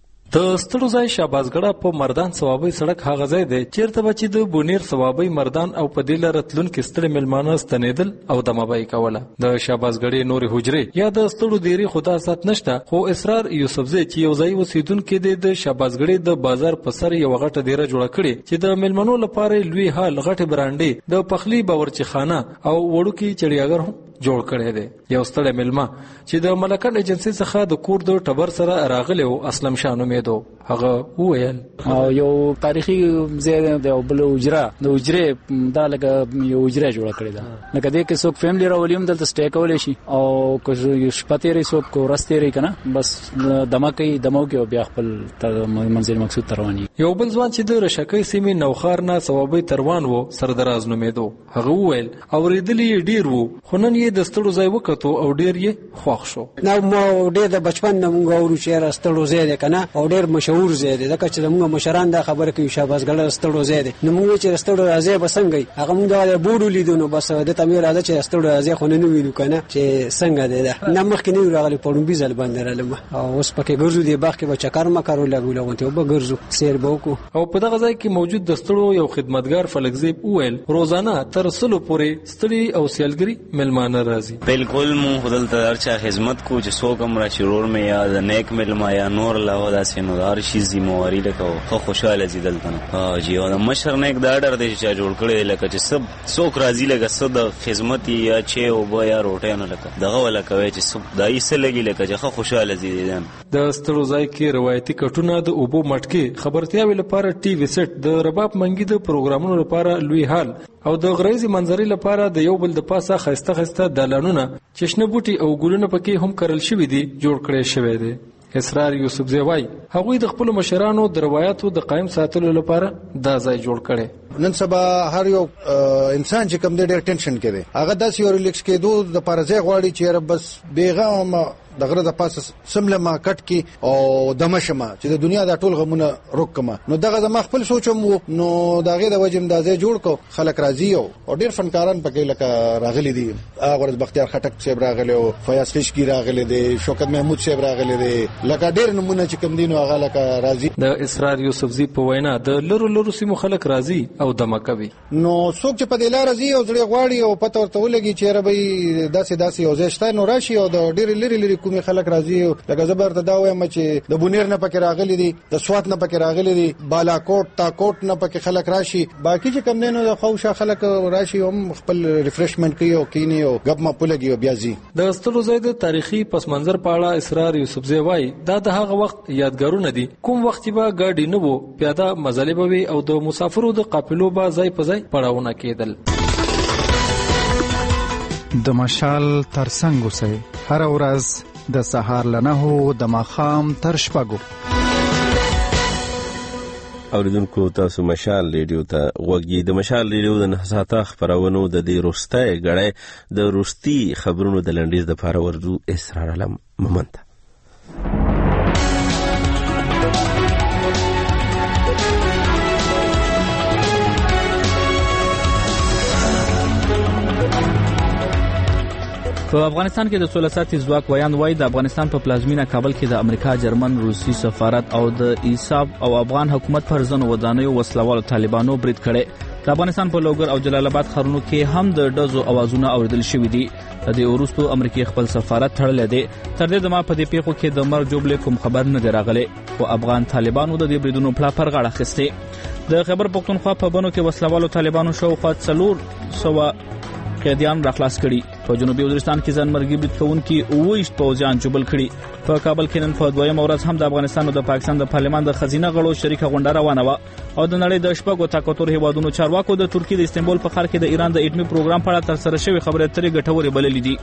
د ستړو ځای شهبازګړه په مردان ثوابي سړک هغه ځای دی چیرته به چې د بونیر ثوابي مردان او په دې لاره تلونکي ستړي میلمانه ستنېدل او دمه به یې کوله. د شهبازګړې نورې حجرې یا د ستړو دیرې خو دا سات نشته، خو اسرار یوسفزی چې یو ځای اوسېدونکی دی د شهبازګړې د بازار په سر یوه غټه دیره جوړه کړې چې د میلمنو لپاره لوی هال، غټې برانډې، د پخلي باورچي خانه او وړوکي چړیاګر هم جوړ کړی دی. یو ستړی میلمه چې د ملکن ایجنسي څخه د کور د ټبر سره راغلی و، اسلم شاه نومېدو، هغه وویل او یو تاریخي ځای دی او بل حجره د حجرې دا لکه یو حجره جوړه کړې ده، لکه دې کې څوک فیملی راولي هم دلته سټې کولی شي او که شپه تېروي څوک که ورځ تېروي که نه بس دمه کوي، دمه وکړي او بیا خپل منزل مقصود ته روان. یو بل ځوان چې د رشکۍ سیمې نوښار نه ثوابي تروان و، سردراز نومېدو، هغه وویل اورېدلي یې ډېر وو خو نن یې د ستړو ځای وکتو او ډېر یې خوښ شو. نو مو ډېر د بچپن نه مونږ اورو چې یاره ستړو ځای دی که نه او ډېر مشهور ځای دی، ځکه چې زمونږ مشران دا خبره کوي شهبازګړه ستړو ځای دی. نو مونږ چې ستړو راځی به څنګه وي، هغه مونږ دغه بورډ ولیدو نو بس دته مې راځه چې ستړو راځی خو نه وینو که نه چې څنګه دی ده. نه مخکې نه یو راغلی، په لومبي ځل باندې رالم او اوس پکې ګرځو دی باغ کې به چکر مکر ولګو لغونتې به ګرځو سیر به وکړو. او په دغه ځای کې موجود د ستړو یو خدمتګار فلکزیب وویل روزانه تر سلو پورې ستړي او سیلګري میلمانه راځي. بالکل مونږ خو دلته هر چا خدمت کو چې څوک هم راشي، ورور مې یا د نیک میلمه یا نور علاوه داسې نو هر شي ذمهواري لکه ښه خوشحاله ځي دلته نه. ها جي او د مشر نه یک دا ډر دی چې چا جوړ کړی دی لکه چې سب څوک راځي لکه څه د خدمت یا چې اوبه یا روټۍ نه لکه دغه ولا کوي چې سب دا یې څه لګي لکه چې ښه خوشحاله ځي. د ستړو ځای کې روایتي کټونه، د اوبو مټکې، خبرتیاوې لپاره ټي وي سیټ، د رباب منګي د پروګرامونو لپاره لوی هال او د غریزي منظرې لپاره د یو بل د پاسه خسته خسته دالانونه چې شنه بوټي او ګلونه پکې هم کرل شوي دي جوړ کړی شوی دی. اسرار یوسفزی وایي هغوی د خپلو مشرانو د روایاتو د قایم ساتلو لپاره دا ځای جوړ کړی. نن سبا هر یو انسان چې کوم دی ډېر ټینشن کې دی، هغه داسې یو ریلیکس کېدو دپاره ځای غواړي چې یاره بس بېغمه د غره د پاسه سمله ما کټ کې او دمه شمه چې د دنیا دا ټول غمونه روک کمه. نو دغه زما خپل سوچم وو، نو د هغې د وجې م دا ځای جوړ کړو. خلک راځي او ډېر فنکاران پکې لکه راغلي دي، هغه ورځ بختیار خټک صاحب راغلی او فیاض خشکي راغلی دی، شوکت محمود صاحب راغلی دی، لکه ډېر نمونه چې کوم دي نو هغه لکه راځي. د اسرار یوسفزي په وینا د لرو لرو سیمو خلک راځي او دمه کوي. نو څوک چې په دې لاره ځي او زړه غواړي او پته ورته ولګي چې یاره به داسې داسې یو ځای شته نو راشي او د ډېرې لرې لرې کومې خلک راځي. لکه زه به ورته دا وایم چې د بونیر نه پکې راغلي دي، د سوات نه پکې راغلي دي، بالاکوټ تاکوټ نه پکې خلک راشي، باقي چې کوم دی نو د خوشا خلک راشي هم خپل ریفریشمنټ کوي او کینی او غب ما پولګي او بیا ځي. د ستړو ځای د تاریخي پس منظر په اړه اسرار یوسفزی وایي دا د هغه وخت یادګارونه دي، کوم وخت به ګاډي نه وو، پیاده مزلې به وي او د مسافرو د قافلو به ځای په ځای پړاوونه کېدل. د مشال ترڅنګ اوسئ هر ورځ د سهار له نهو د ماښام تر شپږو. اوریدونکو تاسو مشال ریډیو ته غوږی. د مشال ریډیو د نه ساعته خبرونو د دې وروستی ګړی د وروستي خبرونو د لنډیز دپاره ورځو اسرار علم مومند ته. په افغانستان کې د سوله ساتي ځواک ویان وایي د افغانستان په پلازمینه کابل کې د امریکا، جرمن، روسي سفارت او د ایساف او افغان حکومت پر ځینو ودانیو وسلوالو طالبانو برید کړی. د افغانستان په لوګر او جلال آباد ښارونو کې هم د ډزو اوازونه اوریدل شوي دي. د دې وروسته امریکا خپل سفارت تړلی دی. تر دې دمه په دې پیښو کې د مرګ جوړې کوم خبر نه دی راغلی، خو افغان طالبانو د دې بریدونو پلا پر غاړه اخیستې. د خیبر پښتونخوا په بنو کې وسلوالو طالبانو شاوخوا څلور سوه قیدیان راخلاص کړي. په جنوبي وزیرستان کې ځانمرګي برید کوونکي اوه ویشت پوځیان جبل کړي. په کابل کې نن په دویمه ورځ هم د افغانستان او د پاکستان د پارلمان د خزینه غړو شریکه غونډه روانه وه او د نړۍ د شپږو طاقتور هیوادونو چارواکو د ترکیې د استنبول په ښار کې د ایران د اټومي پروګرام په اړه ترسره شوې خبرې اترې ګټورې بللې دي.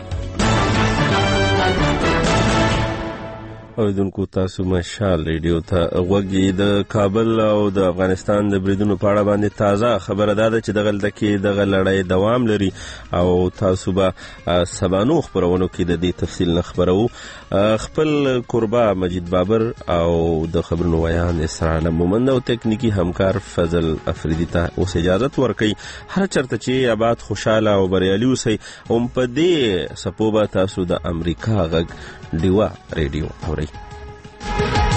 اوریدونکو تاسو مشال ریډیو ته غوږی. د کابل او د افغانستان د بریدونو په اړه باندې تازه خبره ده چې دغه دکې دغه لړۍ دوام لري او تاسو به سبانو خبرونو کې د دې تفصیل نه خبرو. خپل قربا مجید بابر او د خبرونو ویان اسرائیل مومند او تکنیکی همکار فضل افریدی ته اوس اجازه ورکړي. هر چرته چې آباد خوشاله او بریالي اوسئ. هم په دې سپوبه تاسو د امریکا غږ ډیوا ریډیو اورئ.